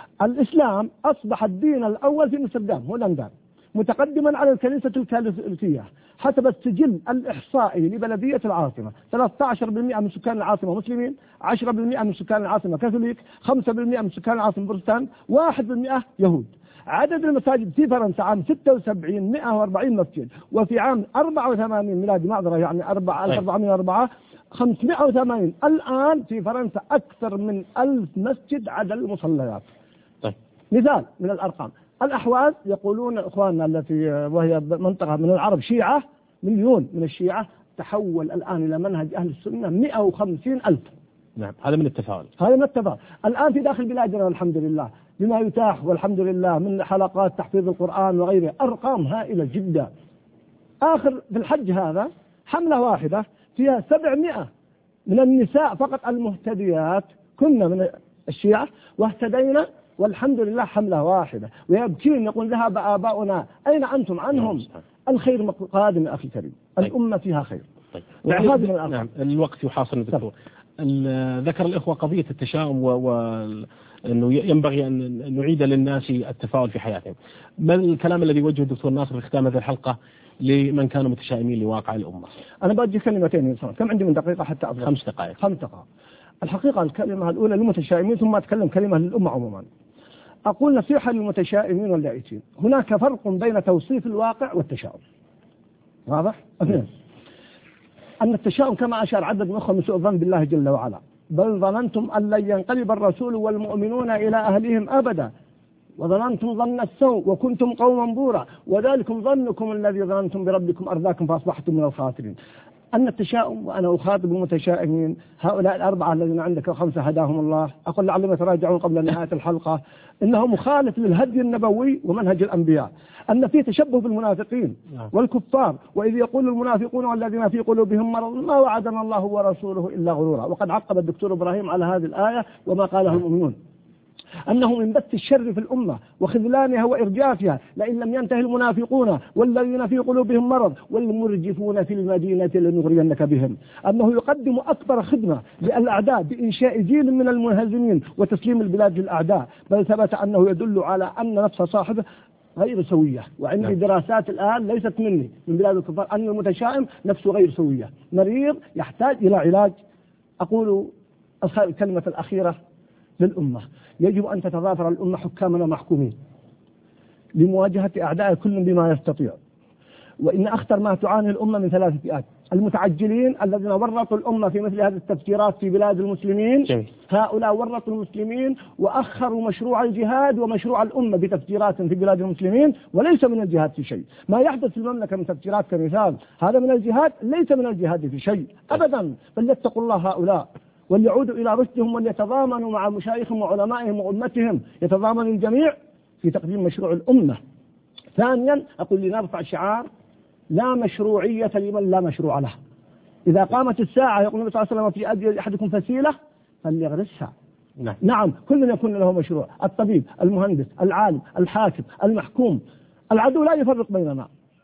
الإسلام أصبح الدين الأول في أمستردام هولندا، متقدما على الكنيسة الكاثوليكية. حسب السجل الإحصائي لبلدية العاصمة ثلاثة عشر بالمئة من سكان العاصمة مسلمين، عشرة بالمئة من سكان العاصمة كاثوليك، خمسة بالمئة من سكان العاصمة بروتستان، واحد بالمئة يهود. عدد المساجد في فرنسا عام ستة وسبعين مئة وأربعين مسجد، وفي عام أربعة وثمانين ميلادي معذرة يعني أربعة ألف وأربعمائة وأربعة خمسمائة وثمانين. الآن في فرنسا أكثر من ألف مسجد عدد المصليات. طيب. مثال من الأرقام، الأحواز يقولون إخواننا التي وهي منطقة من العرب شيعة، مليون من الشيعة تحول الآن إلى منهج أهل السنة مئة وخمسين ألف. نعم هذا من التفاؤل. هذا من التفاؤل. الآن في داخل بلادنا الحمد لله بما يتاح والحمد لله من حلقات تحفيظ القرآن وغيره أرقام هائلة جدا. آخر في الحج هذا حملة واحدة فيها سبعمائة من النساء فقط المهتديات، كنا من الشيعة واهتدينا والحمد لله حملة واحدة، ويبكين يقول ذهب آباؤنا أين أنتم عنهم؟ الخير قادم يا أخي الكريم، الأمة فيها خير. طيب. وهذا نعم الوقت يحاصر دكتور. ذكر الإخوة قضية التشاؤم وأنه ينبغي أن نعيد للناس التفاؤل في حياتهم. ما الكلام الذي وجهه الدكتور ناصر في ختام هذه الحلقة لمن كانوا متشائمين لواقع الأمة؟ أنا بدي كلمتين كم عندي من دقيقة حتى أفضل؟ خمس دقائق. خمس دقائق. الحقيقة الكلمة الأولى للمتشائمين ثم أتكلم كلمة للأمة عموما. أقول نصيحة للمتشائمين واللائسين، هناك فرق بين توصيف الواقع والتشاؤم. واضح؟ أثنين، أن التشاؤم كما أشار عدد من الأخوة من سوء الظن بالله جل وعلا، بل ظننتم أن لن ينقلب الرسول والمؤمنون إلى أهلهم أبدا وظننتم ظن السوء وكنتم قوما بورا وذلكم ظنكم الذي ظننتم بربكم أرداكم فأصبحتم من الخاسرين. أن التشاؤم، وأنا أخاطب المتشائمين هؤلاء الأربعة الذين عندك وخمسة هداهم الله، أقول لعلهم يتراجعون قبل نهاية الحلقة، إنه مخالف للهدي النبوي ومنهج الأنبياء، أن فيه تشبه بالمنافقين والكفار، وإذ يقول المنافقون والذين في قلوبهم مرض ما وعدنا الله ورسوله إلا غرورا. وقد عقب الدكتور إبراهيم على هذه الآية وما قاله المؤمنون أنه من بث الشر في الأمة وخذلانها وإرجافها لئن لم ينتهي المنافقون والذين في قلوبهم مرض والمرجفون في المدينة لنغرينك بهم، أنه يقدم أكبر خدمة للأعداء بإنشاء جيل من المنهزمين وتسليم البلاد للأعداء، بل ثبت أنه يدل على أن نفس صاحبه غير سوية. وعندي دراسات الآن ليست مني من بلاد الكفار أن المتشائم نفسه غير سوية، مريض يحتاج إلى علاج. أقول الكلمة الأخيرة للأمة، يجب أن تتضافر الأمة حكامنا محكومين لمواجهة أعداء كل بما يستطيع. وإن أخطر ما تعاني الأمة من ثلاث فئات: المتعجلين الذين ورطوا الأمة في مثل هذه التفجيرات في بلاد المسلمين، جميل. هؤلاء ورطوا المسلمين وأخروا مشروع الجهاد ومشروع الأمة بتفجيرات في بلاد المسلمين، وليس من الجهاد في شيء. ما يحدث في المملكة من تفجيرات كمثال هذا من الجهاد، ليس من الجهاد في شيء أبدا. فليتقوا الله هؤلاء وليعودوا إلى رشدهم وليتضامنوا مع مشايخهم وعلمائهم وأمتهم، يتضامن الجميع في تقديم مشروع الأمة. ثانيا أقول لنرفع شعار لا مشروعية لمن لا مشروع له. إذا قامت الساعة يقول النبي صلى الله عليه وسلم في أيدي أحدكم فسيلة فليغرسها. نعم. نعم كل يكون له مشروع، الطبيب، المهندس، العالم، الحاكم، المحكوم. العدو لا يفرق بيننا.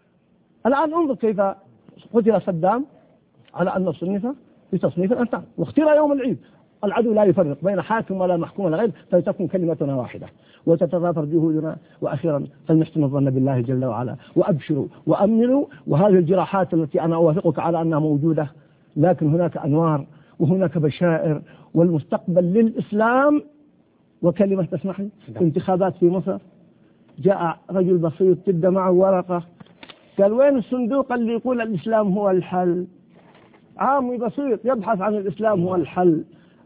الآن انظر كيف قتل صدام على أن صنف في تصنيف الأنفال واختير يوم العيد. العدو لا يفرق بين حاكم ولا محكوم ولا غير، فلتكن كلمتنا واحدة وتتضافر جهودنا. وأخيرا فلنحسن الظن بالله جل وعلا وأبشروا وأمنوا. وهذه الجراحات التي أنا أوافقك على أنها موجودة، لكن هناك أنوار وهناك بشائر والمستقبل للإسلام. وكلمة تسمحي، انتخابات في مصر جاء رجل بسيط جدا معه ورقة قال وين الصندوق اللي يقول الإسلام هو الحل؟ عامي بسيط يبحث عن الإسلام هو الحل.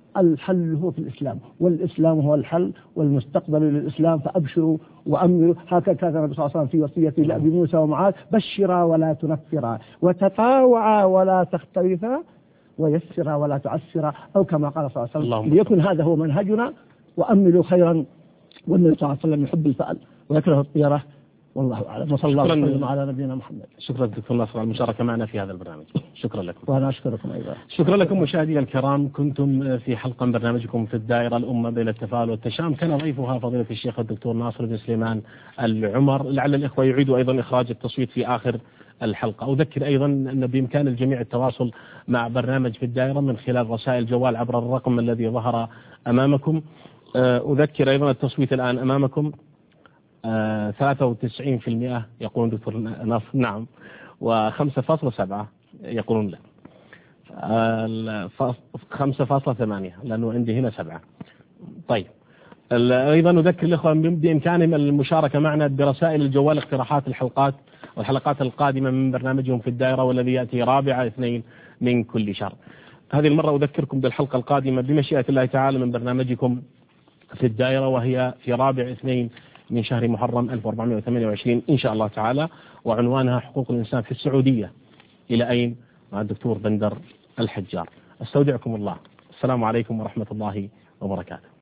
الحل هو في الإسلام والإسلام هو الحل والمستقبل للإسلام. فأبشروا وأمروا. هكذا كان النبي صلى الله عليه وسلم في وصيته لأبي موسى ومعاذ: بشرا ولا تنفرا وتطاوعا ولا تختلفا ويسرا ولا تعسرا، أو كما قال صلى الله عليه وسلم. ليكن هذا هو منهجنا. وأملوا خيرا. والنبي صلى الله عليه وسلم يحب الفأل ويكره الطيرة، والله أعلم. وصلى الله وسلم على نبينا محمد. شكرا دكتور ناصر على المشاركة معنا في هذا البرنامج. شكرا لكم. وأنا أشكركم أيضا. شكرا لكم مشاهدي الكرام، كنتم في حلقة من برنامجكم في الدائرة الأمة بين التفاؤل والتشاؤم، كان ضيفها فضيلة الشيخ الدكتور ناصر بن سليمان العمر. لعل الإخوة يعيدوا أيضا إخراج التصويت في آخر الحلقة. أذكر أيضا أن بإمكان الجميع التواصل مع برنامج في الدائرة من خلال رسائل جوال عبر الرقم الذي ظهر أمامكم. أذكر أيضا التصويت الآن أمامكم ثلاثة وتسعين بالمئة يقولون دكتور ناصر نعم، وخمسة فاصلة سبعة يقولون لا، خمسة فاصلة ثمانية لأنه عندي هنا سبعة. طيب أيضا نذكر الإخوة بإمكانهم المشاركة معنا برسائل الجوال اقتراحات الحلقات والحلقات القادمة من برنامجهم في الدائرة، والذي يأتي رابعة اثنين من كل شهر. هذه المرة أذكركم بالحلقة القادمة بمشيئة الله تعالى من برنامجكم في الدائرة، وهي في رابع اثنين من شهر محرم ألف وأربعمائة وثمانية وعشرين إن شاء الله تعالى، وعنوانها حقوق الإنسان في السعودية إلى أين؟ مع الدكتور بندر الحجار. استودعكم الله. السلام عليكم ورحمة الله وبركاته.